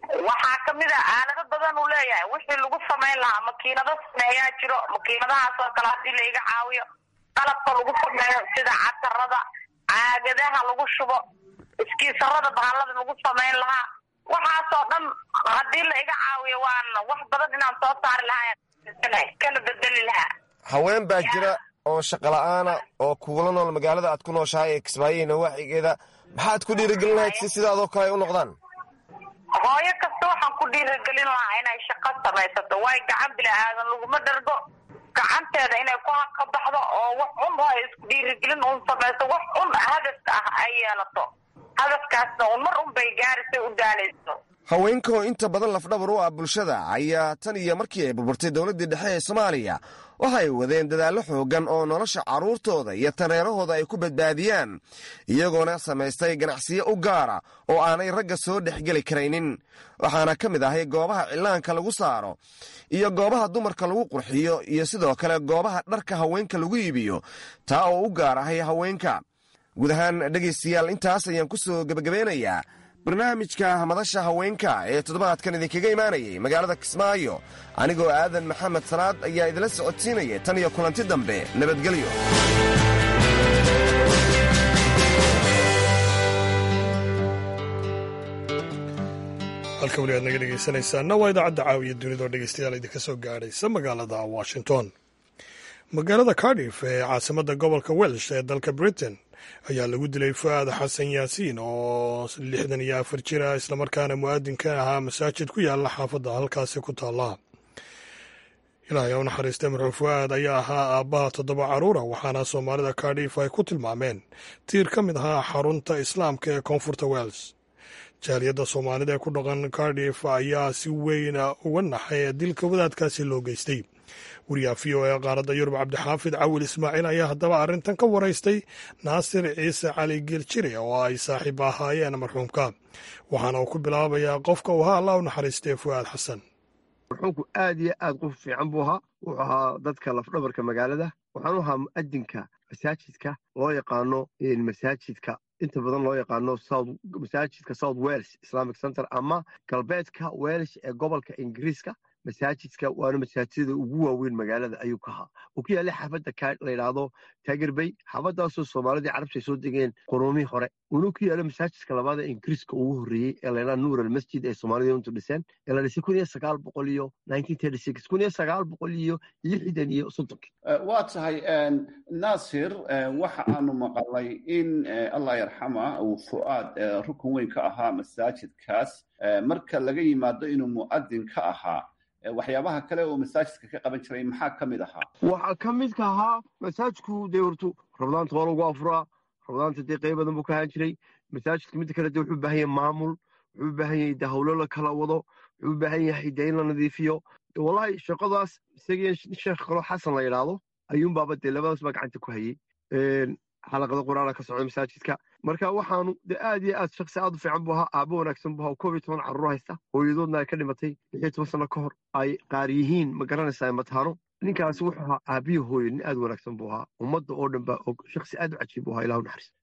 waxaa kamid a aalado badan uu leeyahay wixii lagu samayn lahaa makiinado sameeyaa jiro makiinadahaas oo kale hadii la iga caawiyo qalabka lagu sameeyo sida catarada caagadaha lagu shubo iskiisarada bahalada lagu samayn lahaa waxaasoo dhan hadii la iga caawiyo waana wax badan inaan soo saari lahaa kana bedeli lahaa haween baa jira oo shaqo la-aana oo kuula nool magaalada aad ku nooshahay ee Kismaayo nawaaxigeeda maxaad ku dhiirigelin lahayd si sidaadoo kale ay u noqdaan hooyo kasta waxaan ku dhiirigelin lahaa inay shaqo samaysato way gacan bilaadan laguma dhargo gacanteeda inay ku haq ka baxdo oo wax un ay isku dhiirigelin uun samayso wax un hadaf ah ay yeelato hadafkaasna un mar un bay gaarisay u daalayso haweenka oo inta badan lafdhabar u ah bulshada ayaa tan iyo markii ay burburtay dowladdii dhexe ee Soomaaliya waxay wadeen dadaallo xoogan oo nolosha carruurtooda iyo tareerahooda ay ku badbaadiyaan iyagoona samaystay ganacsiyo u gaara oo aanay ragga soo dhexgeli karaynin waxaana ka mid ahay goobaha cilaanka lagu saaro iyo goobaha dumarka lagu qurxiyo iyo sidoo kale goobaha dharka haweenka lagu iibiyo taa oo u gaar ahay haweenka guud ahaan dhegaystayaal intaas ayaan ku soo gebagabeynayaa barnaamijka madasha haweenka ee toddobaadkan idinkaga imaanayay magaalada Kismaayo anigoo aadan maxamed salaad ayaa idila socodsiinaya tan iyo kulanti dambe nabadgelyo halka weli aad naga dhegaysanaysaana waa idaacadda caawiya dunidoo dhegaystayaal idinka soo gaadhaysa magaalada Washington magaalada Cardiff ee caasimadda gobolka Welsh ee dalka Britain ayaa lagu dilay Fuaad Xasan Yaasiin oo lixdan iyo afar jir ah islamarkaana mu'aadinka ahaa masaajid ku yaala xaafadda halkaasi ku taala ilaahay u naxariistay marxuum Fuaad ayaa ahaa aabbaha toddoba caruura waxaana Soomaalida Cardiff ay ku tilmaameen tiir ka mid ahaa xarunta islaamka ee koonfurta Wales jaaliyadda Soomaalida ee ku dhaqan Cardiff ayaa si weyn uga naxay dilka wadaadkaasi loo geystay wariyaha v o a qaaradda Yurub Cabdixaafid Cawil Ismaaciil ayaa haddaba arrintan ka waraystay Naasir Ciise Cali Geeljire oo ay saaxiib ahaayeen marxuumka waxaana uu ku bilaabayaa qofka uu ahaa Allah u naxariistay Fuaad Xasan marxuumku aad iyo aad qof fiican buu ahaa wuxuu ahaa dadka lafdhabarka magaalada waxaanu ahaa mu'adinka masaajidka loo yaqaano masaajidka inta badan loo yaqaano masaajidka South Wales Islamic Center ama galbeedka Wales ee gobolka Ingiriiska masaajidka waana masaajidada ugu waaweyn magaalada ayuu ka ahaa oo ku yaala xaafadda la yidhaahdo Tiger Bay xaafaddaasoo Soomaalidii carabta soo degeen qurumihii hore wuxuu ku yaala masaajidka labaad ee Ingiriiska ugu horreeyey ee la yidhaahdo Nuur al-Masjid ee Soomaalida intu dhiseen ee la dhisay kun iyo sagaal boqol iyo kun iyo sagaal boqol iyo lixdan iyo soddonkii waa tahay Naasir waxa aanu maqalay in Allah yarxama uu Fuaad rukun weyn ka ahaa masaajidkaas marka laga yimaado inuu mu'adin ka ahaa waxyaabaha kale oo masaajidka ka qaban jiray maxaa ka mid ahaa waxaa ka mid ka ahaa masaajidku dee hortu rabadaanta waa lagu afuraa rabadaanta dee qayb badan buu ka ahaan jiray masaajidka midda kale dee wuxuu u baahan yahay maamul wuxuu u baahan yahay dahawlo la kala wado wuxuu u baahan yahay dee in la nadiifiyo wallahi shaqadaas isagii sheekh kaloo xasan la yidhaahdo ayuunbaaba dee labadaas baa gacanta ku hayay xalaqada quraana ka socda masaajidka marka waxaanu de aad iyo aad shaksi aad u fiican buu ahaa aabbo wanaagsan buu ahaa koob iyo toban carruur haysta hooyadoodna ay ka dhimatay lix iyo toban sano ka hor ay qaar yihiin ma garanaysaa mataano ninkaasi wuxuu ahaa aabbiyo hooyo nin aad wanaagsan buu ahaa ummadda oo dhan baa og shaksi aad u cajiib buu ahaa ilahu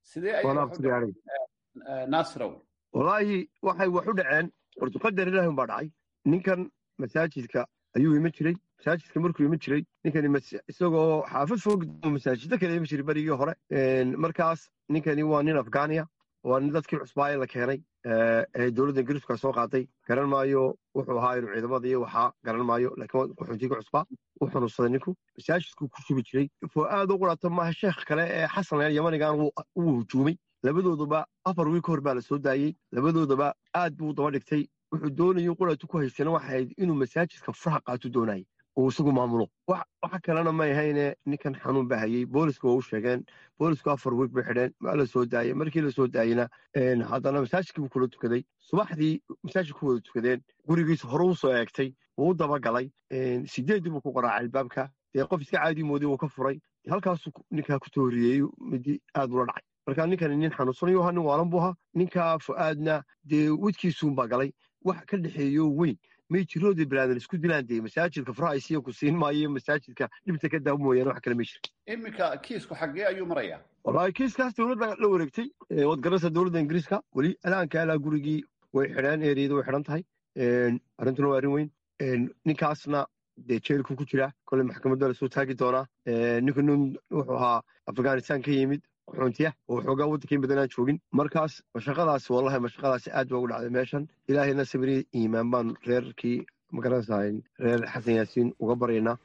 naxariis naasirow wallaahi waxay wax u dhaceen hortu qadar ilaahi unbaa dhacay ninkan masaajidka ayuu iman jiray masaajidka markuu iman jiray ninkani isagoo xaafad fog masaajidda kale iman jiray berigii hore markaas ninkani waa nin afghania waa nin dadkii cusbaaye la keenay ee dowladda ingiriiska soo qaaday garan maayo wuxuu ahaa inuu ciidamada iyo waxaa garan maayo laakiin qaxoontiga cusbaa u xanuunsaday ninku masaajidku ku sugi jiray Fuaad u quraata maaha sheekh kale ee xasan yamanigan uu hujuumay labadooduba afar wiil ka hor baa la soo daayey labadoodaba aad buu daba dhigtay wuxuu doonayay quraatu ku haystana waxay ahayd inuu masaajidka furaha qaato doonayay oo isagu maamulo waxa kalena ma ahayne ninkan xanuun baa hayay booliska waa u sheegeen boolisku afar wiig bay xidheen waa la soo daayey markii la soo daayeyna haddana masaajidkii buu kula tukaday subaxdii masaajidka ku wada tukadeen gurigiisa hore u soo eegtay wuu u dabagalay sideeddii buu ku qaraacay albaabka dee qof iska caadi moodey wuu ka furay halkaasuu ninkaa ku tooriyey midii aad ula dhacay marka ninkani nin xanuunsanayo ahaa nin waalan buu ahaa ninkaa Fuaadna dee wadkiisuunbaa galay wax ka dhexeeyo weyn may jiroodii bilaadan isku dilaan dee masaajidka furaha isiya ku siin maayo masaajidka dhibta ka daawo mooyaane wax kale ma jira iminka kiisku xaggee ayuu marayaa wallahi kiiskaas dowladda la wareegtay wad garanaysa dowladda ingiriiska weli alaanka alaa gurigii way xidheen eeriyada way xidhan tahay arrintuna waa arrin weyn ninkaasna dee jeelku ku jira kole maxkamadda lasoo taagi doonaa ninku nin wuxuu ahaa afghanistan ka yimid qaxoontiya oo waxoogaa waddanka in badan aan joogin markaas mashaqadaas wallahi mashaqadaasi aad baa ugu dhacday meeshan ilaahayna sabri iimaan baan reerkii magaranaysaa reer xasan yaasiin uga baryaynaa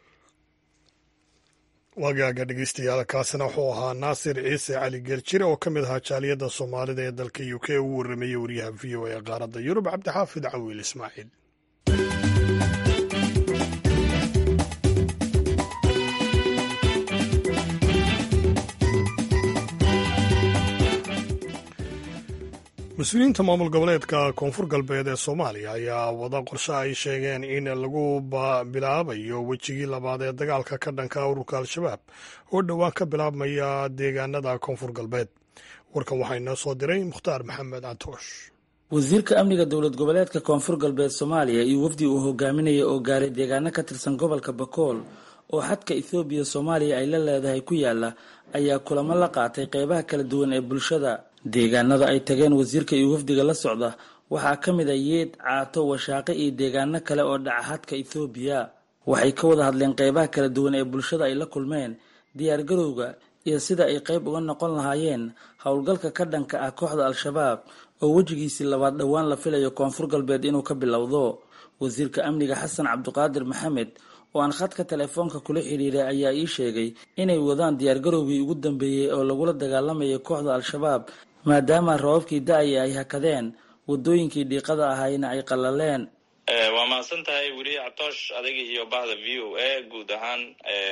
wagaaga dhegeystayaal kaasina wuxuu ahaa naasir ciise cali geeljire oo ka mid ahaa jaaliyadda soomaalida ee dalka u k uu warrameeyey wariyaha v o ee qaaradda yurub cabdixaafid cawiil ismaaciil mas-uuliyiinta maamul goboleedka koonfur galbeed ee soomaaliya ayaa wada qorshe ay sheegeen in lagu bilaabayo wejigii labaad ee dagaalka ka dhanka ururka al-shabaab oo dhowaan ka bilaabmaya deegaanada koonfur galbeed warkan waxaa inoo soo diray mukhtaar maxamed catoosh wasiirka amniga dowlad goboleedka koonfur galbeed soomaaliya iyo wafdi uu hogaaminaya oo gaaray deegaano ka tirsan gobolka bakool oo xadka ethoobiya soomaaliya ay la leedahay ku yaala ayaa kulamo la qaatay qeybaha kala duwan ee bulshada deegaanada ay tageen wasiirka iyo wafdiga la socda waxaa ka mid a yeed caato washaaqe iyo deegaano kale oo dhaca xadka ethoobiya waxay ka wada hadleen qeybaha kala duwan ee bulshada ay la kulmeen diyaargarowga iyo sida ay qeyb uga noqon lahaayeen howlgalka ka dhanka ah kooxda al-shabaab oo wejigiisii labaad dhowaan la filayo koonfur galbeed inuu ka bilowdo wasiirka amniga xasan cabdiqaadir maxamed oo aan khadka telefoonka kula xidhiiray ayaa ii sheegay inay wadaan diyaargarowgii ugu dambeeyey oo lagula dagaalamayo kooxda al-shabaab maadaama rababkii da-aya ay hakadeen wadooyinkii dhiiqada ahayna ay qalaleen waa mahadsan tahay weliye catoosh adiga iyo bahda v o a guud ahaan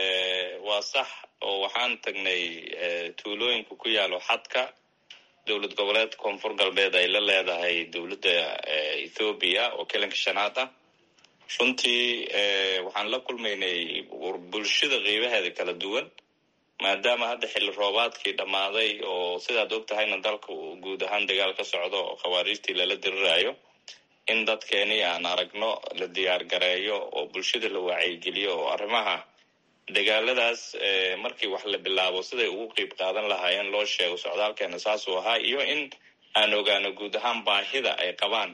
waa sax oo waxaan tagnay tuulooyinka ku yaalo xadka dowlad goboleed koonfur galbeed ay la leedahay dowladda ethoobiya oo kelinka shanaad ah runtii waxaan la kulmaynay bulshada qeybaheeda kala duwan maadaama hadda xilli roobaadkii dhammaaday oo sidaad og tahayna dalka guud ahaan dagaal ka socdo oo khawaariijtii lala diriraayo in dadkeeni aan aragno la diyaar gareeyo oo bulshada la wacyigeliyo oo arrimaha dagaaladaas markii wax la bilaabo siday ugu qeyb qaadan lahaayeen loo sheego socdaalkeena saasuu ahaa iyo in aan ogaano guud ahaan baahida ay qabaan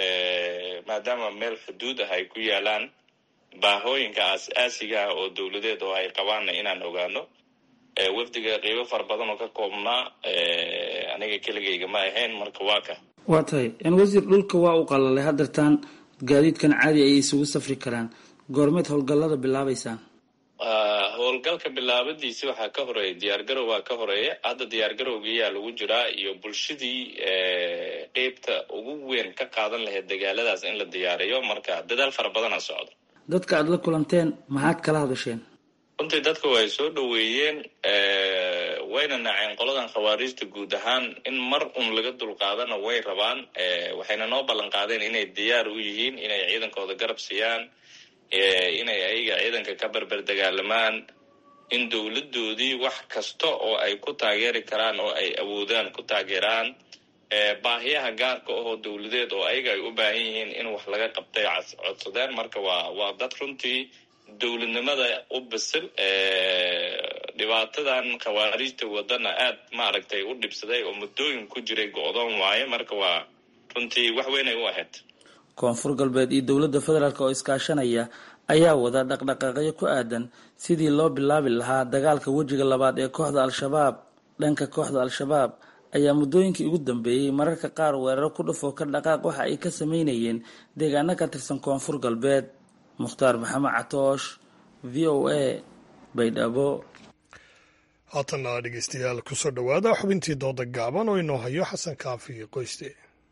maadaama meel xuduud ah ay ku yaalaan baahooyinka aas-aasiga ah oo dowladeed oo ay qabaanna inaan ogaano wafdiga qeybo fara badan oo ka koobnaa aniga keligayga ma ahayn marka waa ka waa tahay in wasiir dhulka waa u qalalay haddartaan gaadiidkan caadi ay isugu safri karaan goormeed howlgallada bilaabaysaan howlgalka bilaabadiisi waxaa ka horeeya diyaargarow waa ka horeeya hadda diyaargarowgiiyaa lagu jiraa iyo bulshadii qeybta ugu weyn ka qaadan lahayd dagaaladaas in la diyaariyo marka dadaal fara badana socdo dadka aada la kulanteen maxaad kala hadasheen runtii dadka way soo dhoweeyeen wayna naceen qoladan khawaariijta guud ahaan in mar un laga dulqaadana way rabaan waxayna noo ballan qaadeen inay diyaar u yihiin inay ciidankooda garab siiyaan inay ayaga ciidanka ka berber dagaalamaan in dowladoodii wax kasta oo ay ku taageeri karaan oo ay awoodaan ku taageeraan baahiyaha gaarka ahoo dowladeed oo ayaga ay u baahan yihiin in wax laga qabtay codsadeen marka waa waa dad runtii dowladnimada u bisil dhibaatadan khawaariijta wadana aad maaragtay u dhibsaday oo muddooyin ku jiray go-doon waaye marka waa runtii wax weyn ay u ahayd koonfur galbeed iyo dowladda federaalk oo iskaashanaya ayaa wada dhaqdhaqaaqyo ku aadan sidii loo bilaabi lahaa dagaalka wejiga labaad ee kooxda al-shabaab dhanka kooxda al-shabaab ayaa muddooyinkii ugu dambeeyey mararka qaar weeraro ku dhufoo ka dhaqaaq waxa ay ka sameynayeen deegaano ka tirsan koonfur galbeed mukhtaar maxamed catoosh v o a baydhabo haatanna dhegeystayaal kusoo dhowaada xubintii dooda gaaban oo inoo hayo xasan kaafi qoyste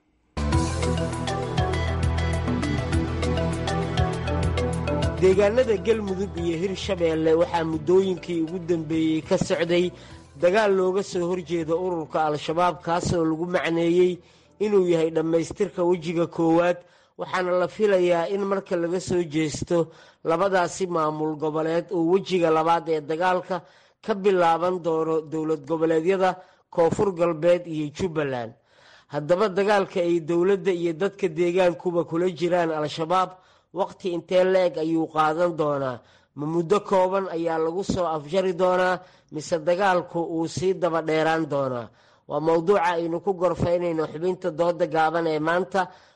deegaanada galmudug iyo hirshabeelle waxaa muddooyinkii ugu dambeeyey ka socday dagaal looga soo horjeeda ururka al-shabaab kaasoo lagu macneeyey inuu yahay dhammaystirka wejiga koowaad waxaana la filayaa in marka laga soo jeesto labadaasi maamul goboleed oo wejiga labaad ee dagaalka ka bilaaban doono dowlad goboleedyada koonfur galbeed iyo jubbaland haddaba dagaalka ay dowladda iyo dadka deegaankuba kula jiraan al-shabaab waqti intee la-eg ayuu qaadan doonaa ma muddo kooban ayaa lagu soo afjari doonaa mise dagaalku uu sii daba dheeraan doonaa waa mowduuca aynu ku gorfaynayno xubinta dooda gaaban ee maanta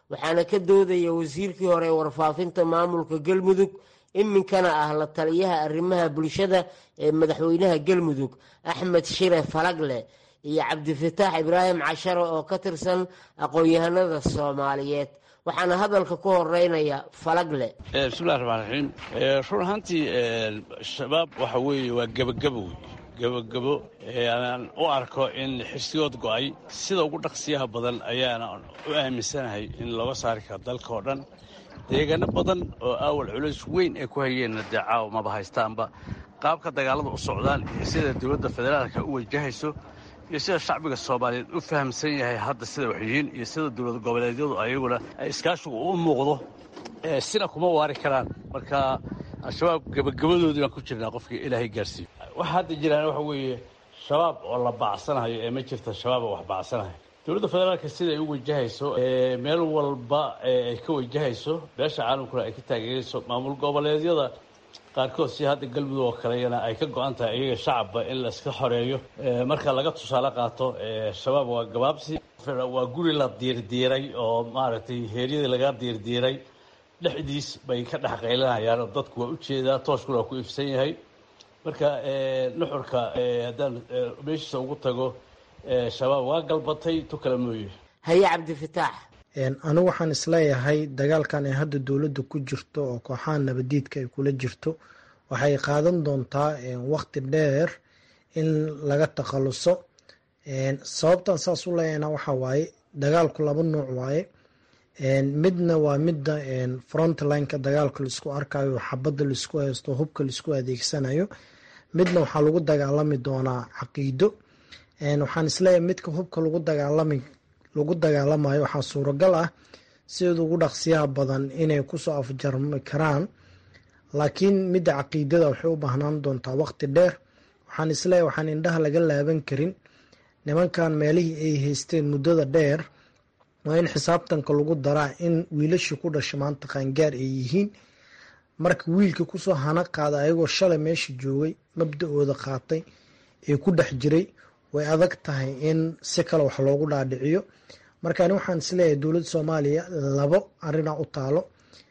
waxaana ka doodaya wasiirkii hore ee warfaafinta maamulka galmudug iminkana ah la taliyaha arrimaha bulshada ee madaxweynaha galmudug axmed shire falagle iyo cabdifataax ibraahim cashare oo ka tirsan aqoon-yahanada soomaaliyeed waxaana hadalka ku horeynaya falagle. bismillahi raxmaan raxiim run ahaantii shabaab waxa weeye waa gebagabo wey gebagabo aan u arko in xishigood go'ay sida ugu dhaqsiyaha badan ayaana u aaminsanahay in looga saari karo dalka oo dhan deegaano badan oo awal culays weyn ay ku hayeenna dee caawa maba haystaanba qaabka dagaalada u socdaan iyo sida dowladda federaalka u wajahayso iyo sida shacbiga soomaaliyeed u fahamsan yahay hadda sida waxyihiin iyo sida dowlad goboleedyadu ayaguna ay iskaashigu u muuqdo sina kuma waari karaan marka al-shabaab gebagabadoodii baan ku jirnaa qofkii ilaahay gaarsiiyo waxa hadda jiraan waxa weeye shabaab oo la bacsanayo ee ma jirta shabaab oo wax bacsanayo dowladda federaalka sida ay u wajahayso meel walba ay ka wajahayso beesha caalamkuna ay ka taageerayso maamul goboleedyada qaarkood si hadda galmudug oo kaleyana ay ka go-an tahay iyaga shacabba in la iska xoreeyo marka laga tusaale qaato shabaab waa gabaabsi waa guri la diirdiiray oo maaragtay heeryadii laga diirdiiray dhexdiis bay ka dhex qaylanayaan oo dadku waa u jeedaa tooskuna waa ku ifsan yahay marka nuxurka haddaan meeshiisa ugu tago shabaab waa galbatay tu kale mooye. haye cabdifataax. anigu waxaan isleeyahay dagaalkan ay hadda dowladda ku jirto oo kooxaha nabadiidka ay kula jirto waxay qaadan doontaa waqti dheer in laga takhaluso sababtan saas u leeyahayna waxaa waaye dagaalku laba nuuc waaye midna waa midda frontlineka dagaalka laisku arkayo xabadda laisku haysto hubka laisku adeegsanayo midna waxaa lagu dagaalami doonaa caqiido waxaan isleeyahay midka hubka lagu dagaalami lagu dagaalamayo waxaa suuragal ah sida ugu dhaqsiyaha badan inay kusoo afjarmi karaan laakiin midda caqiidada waxay u baahnaan doontaa waqti dheer waxaan isleeyahay waxaan indhaha laga laaban karin nimankan meelihii ay haysteen muddada dheer waa in xisaabtanka lagu daraa in wiilashii ku dhashay maanta qaangaar ay yihiin marka wiilka kusoo hana qaada ayagoo shalay meesha joogay mabda-ooda qaatay ee ku dhex jiray way adag tahay in si kale wax loogu dhaadhiciyo marka ani waxaan isleeyahay dowladda soomaaliya labo arina u taalo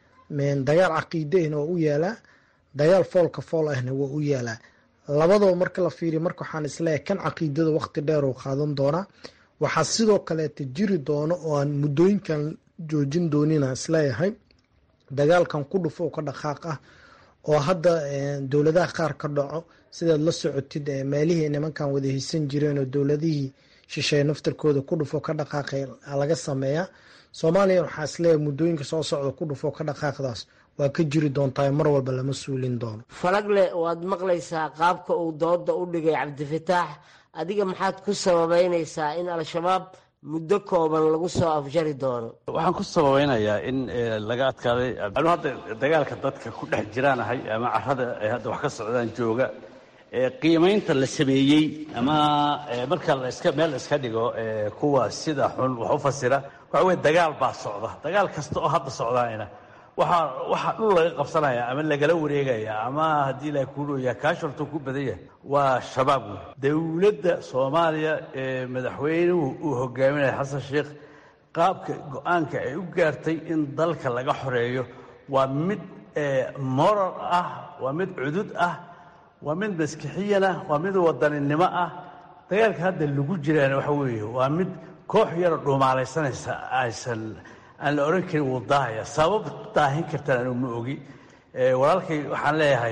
dagaal caqiidahna waa u yaalaa dagaal foolka fool ahna waa u yaalaa labadaba marka la fiiriyo marka waxaan isleeyahay kan caqiidada waqti dheer oo qaadan doonaa waxaa sidoo kaleeta jiri doono oo aan muddooyinkan joojin doonina isleeyahay dagaalkan ku dhufo oo ka dhaqaaq ah oo hadda dowladaha qaar ka dhaco sidaad la socotid meelihii nimankan wada haysan jireen oo dowladihii shisheeye naftarkooda ku dhufo ka dhaqaaqay laga sameeyaa soomaaliya waxaa isleeyahay muddooyinka soo socda ku dhufo ka dhaqaaqdaas waa ka jiri doontaa mar walba lama suulin doono. falagle waad maqlaysaa qaabka uu dooda u dhigay cabdifataax adiga maxaad ku sababeynaysaa in al-shabaab muddo kooban lagu soo afjari doono? waxaan ku sababeynayaa in laga adkaaday anu hadda dagaalka dadka ku dhex jiraanahay ama carrada ay hadda wax ka socdaan jooga qiimaynta la sameeyey ama marka laska meel la iska dhigo kuwa sida xun wax u fasira waxa weye dagaal baa socda dagaal kasta oo hadda socdaana waxaa waxaa dhul laga qabsanaya ama lagala wareegaya ama haddii la kuulooya kaashorto ku badan yahay waa shabaab wey dowladda soomaaliya ee madaxweynuhu uu hogaaminaya xasan sheekh qaabka go-aanka ay u gaartay in dalka laga xoreeyo waa mid moral ah waa mid cudud ah waa mid maskixiyana waa mid wadaninimo ah dagaalka hadda lagu jiraan waxa weeye waa mid koox yaro dhuumaalaysanaysa aysan aan la oran karin wuu daahaya sabab daahin kartaan anu ma ogi walaalkay waxaan leeyahay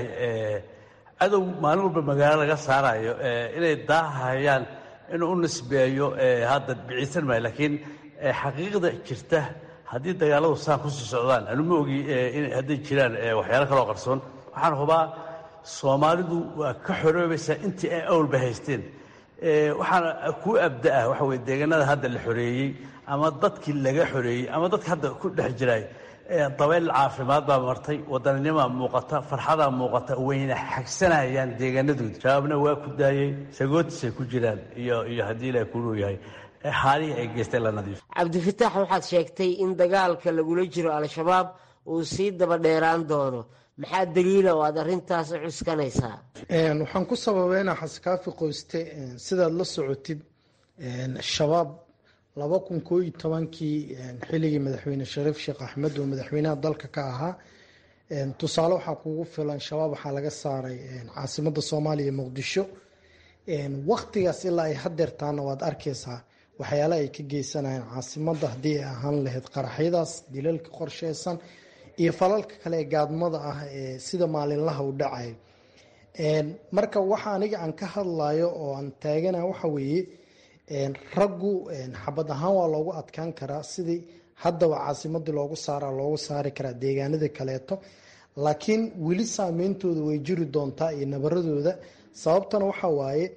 cadow maalin walba magaalo laga saarayo inay daahayaan inuu u nisbeeyo hadda biciisan maayo laakiin xaqiiqda jirta haddii dagaaladu saan kusii socdaan anu ma ogi hadday jiraan waxyaalo kaloo qarsoon waxaan hubaa soomaalidu waa ka xoroobaysaa intii ay awalba haysteen waxaana ku abda-ah waxa weye deegaanada hadda la xoreeyey ama dadkii laga xoreeyey ama dadka hadda ku dhex jiraay dabayl caafimaad baa martay wadaninima muuqata farxadaa muuqata wayna xagsanayaan deegaanadoodi shabaabna waa ku daayey sagootisay ku jiraan iyo iyo haddii ilaah kuluu yahay xaalihii ay geysteen la nadiif. cabdifataax waxaad sheegtay in dagaalka lagula jiro al-shabaab uu sii daba dheeraan doono maxaa daliila oo aad arrintaas u cuskanaysaa? waxaan ku sababeynaa xaskaafi qoyste sidaad la socotid shabaab laba kun koo iyo tobankii xilligii madaxweyne shariif sheekh axmed oo madaxweynaha dalka ka ahaa tusaale waxaa kugu filan shabaab waxaa laga saaray caasimada soomaaliya muqdisho waqtigaas ilaa ay hadeertaana waad arkeysaa waxyaala ay ka geysanayeen caasimada haddii ay ahaan lahayd qaraxyadaas dilalka qorsheysan iyo falalka kale ee gaadmada ah ee sida maalinlaha u dhacay marka waxa aniga aan ka hadlayo oo aan taagana waxa weeye raggu xabad ahaan waa loogu adkaan karaa sidii haddaba caasimadii loogu saara loogu saari karaa deegaanada kaleeto laakiin weli saameyntooda way jiri doontaa iyo nabaradooda sababtana waxa waaye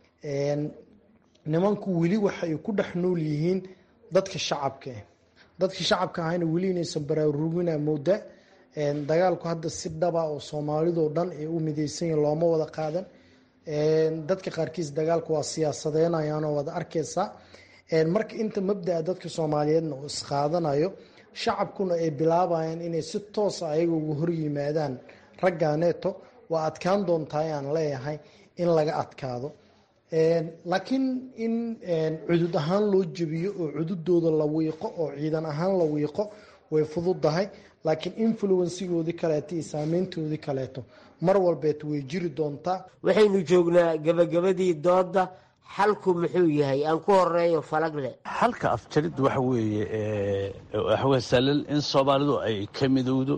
nimanku weli waxay ku dhex nool yihiin dadka shacabka dadka shacabka ahayna weli inaysan baraarugina mooda dagaalku hadda si dhaba oo soomaalidoo dhan ay u midaysan yihiin looma wada qaadan dadka qaarkiis dagaalku waa siyaasadeynayaanoo wada arkeysaa marka inta mabdaa dadka soomaaliyeedna uu isqaadanayo shacabkuna ay bilaabayaan inay si toosa ayaga ugu hor yimaadaan raggaaneeto waa adkaan doontaa ayaan leeyahay in laga adkaado laakiin in cudud ahaan loo jebiyo oo cududooda la wiiqo oo ciidan ahaan la wiiqo way fududahay laakiin influensigoodii kaleeto iyo saameyntoodii kaleeto mar walbeet way jiri doontaa waxaynu joognaa gabagabadii dooda xalku muxuu yahay aan ku horeeyo falagle xalka afjaridda waxa weeye waxaweye salal in soomaalidu ay ka midowdo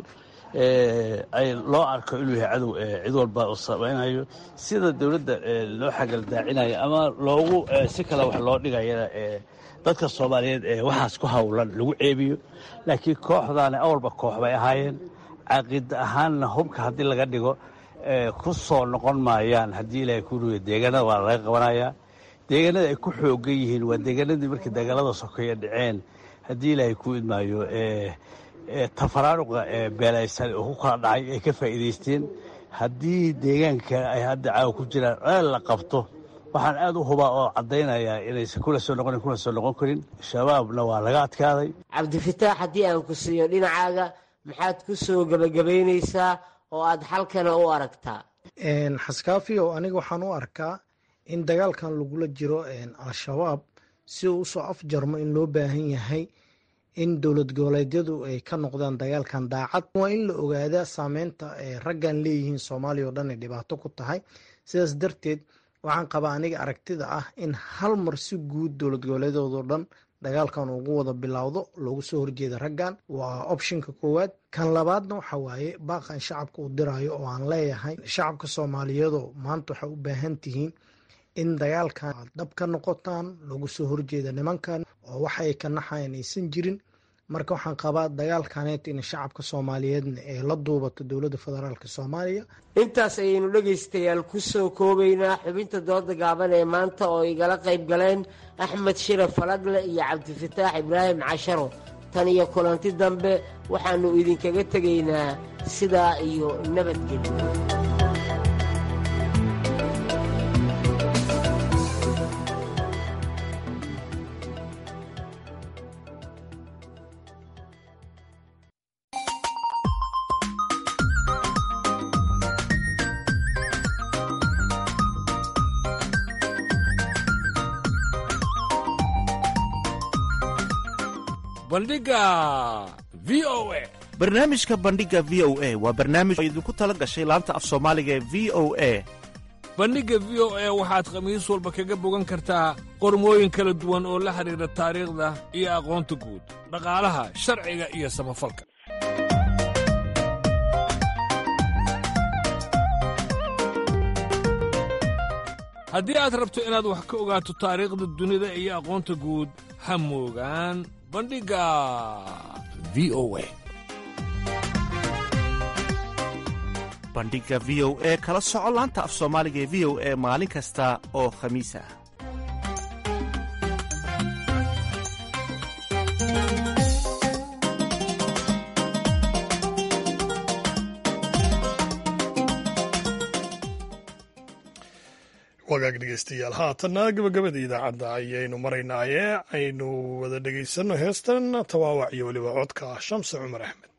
ay loo arko inuu yahay cadow cid walba uu samaynayo sida dowladda loo xagaldaacinayo ama loogu si kale wax loo dhigayana dadka soomaaliyeed ee waxaas ku howlan lagu ceebiyo laakiin kooxdaani awalba koox bay ahaayeen caqiida ahaanna hubka haddii laga dhigo ku soo noqon maayaan haddii ilaahay ku ruuyo deegaanada waa laga qabanayaa deegaanada ay ku xoogan yihiin waa deegaanadii markii dagaalada sokeeye dhaceen haddii ilaahay ku idmaayo tafaraaruqa beelaysan oo ku kala dhacay ay ka faa'iidaysteen haddii deegaanka ay hadda caawa ku jiraan ceel la qabto waxaan aad u hubaa oo caddaynayaa inaysan kula soo noqonin kuna soo noqon karin shabaabna waa laga adkaaday cabdifitaax haddii aan ku siiyo dhinacaaga maxaad ku soo gebagabaynaysaa oo aad xalkana u aragtaa xaskaafiyow aniga waxaan u arkaa in dagaalkan lagula jiro al-shabaab si uu usoo afjarmo in loo baahan yahay in dowlad goboleedyadu ay ka noqdaan dagaalkan daacad waa in la ogaadaa saameynta ay raggan leeyihiin soomaaliya oo dhan ay dhibaato ku tahay sidaas darteed waxaan qabaa aniga aragtida ah in hal mar si guud dowlad goboleedoodoo dhan dagaalkan ugu wada bilowdo loogu soo horjeeda raggan waa optionka koowaad kan labaadna waxa waaye baaqan shacabka u dirayo oo aan leeyahay shacabka soomaaliyeedoo maanta waxay u baahan tihiin in dagaalkan aad dhab ka noqotaan loogu soo horjeeda nimankan oo waxa ay ka naxayan aysan jirin marka waxaan qabaa dagaalkaneet in shacabka soomaaliyeedna ee la duubato dowladda federaalk soomaaliya intaas ayaynu dhegaystayaal ku soo koobaynaa xubinta dooda gaaban ee maanta oo igala qayb galeen axmed shire falagle iyo cabdifataax ibraahim casharo tan iyo kulanti dambe waxaannu idinkaga tegaynaa sidaa iyo nabadgelyo barnaamijka bandhiga v o a waa barnaamij oo idinku tala gashay laanta af soomaaliga ee v o a bandhigga v o a waxaad khamiis walba kaga bogan kartaa qormooyin kala duwan oo la xidhiidha taariikhda iyo aqoonta guud dhaqaalaha sharciga iyo samafalka haddii aad rabto inaad wax ka ogaato taariikhda dunida iyo aqoonta guud ha moogaan bandhigga v o a bandhigga v o e kala soco laanta af soomaaliga ee v o e maalin kasta oo khamiis ah. wagaag dhegeystayaal haatanna gabagabada idaacadda ayaynu maraynaaye aynu wada dhegaysanno heestan tawaawac iyo weliba codka ah shamse cumar axmed.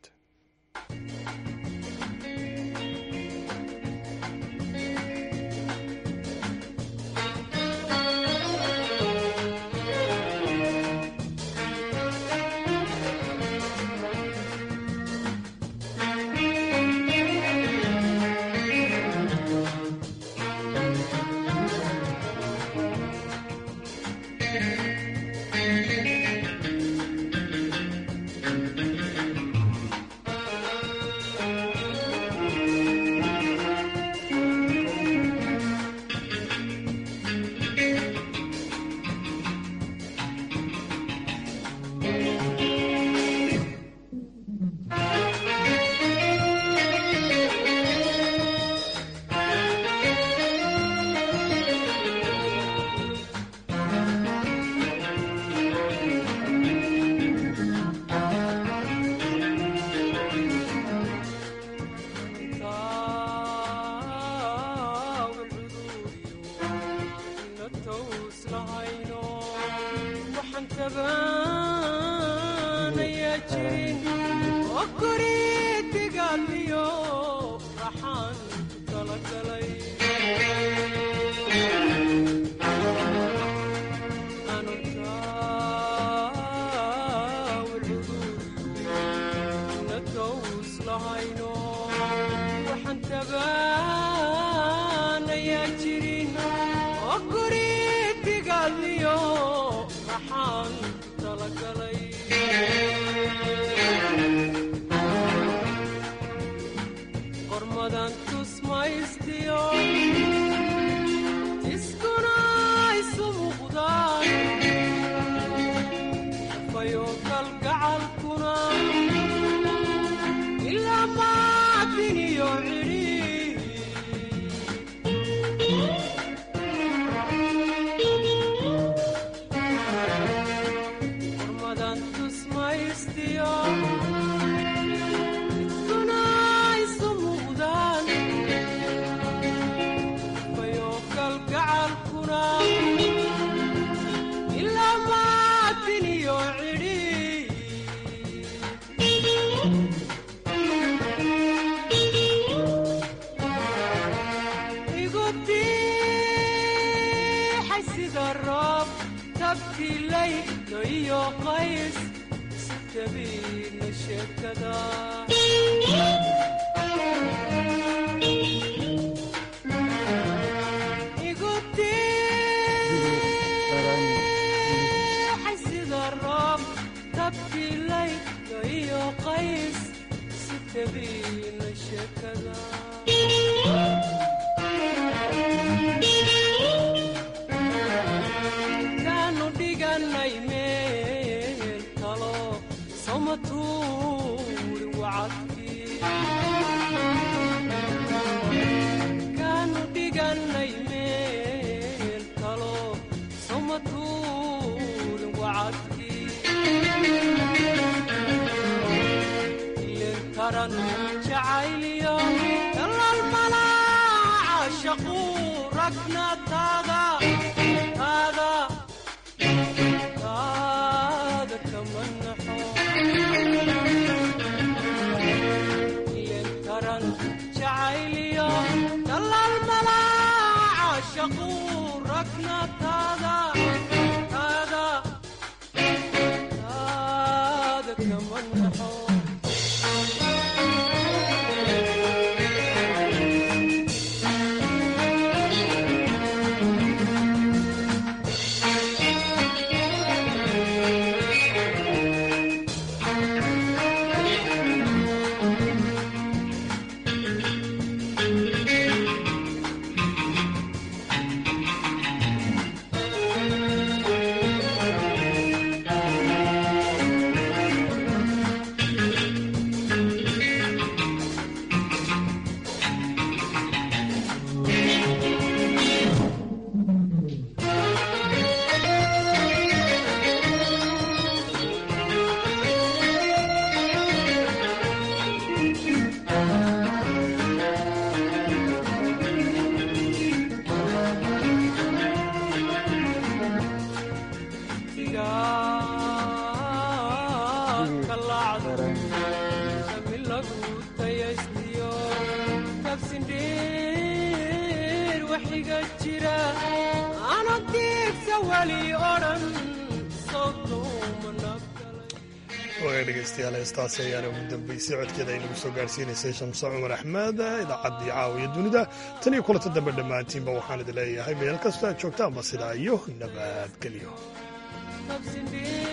waaya dhegeystayaal heestaasi ayaana ugu dambeysay codkeeda ay nagu soo gaarsiinaysay shamso cumar axmed idaacaddii caawiya dunida tan iyo kulanta dambe dhammaantiinba waxaan idin leeyahay meel kastoo aad joogtaanba sidaa iyo nabadgelyo.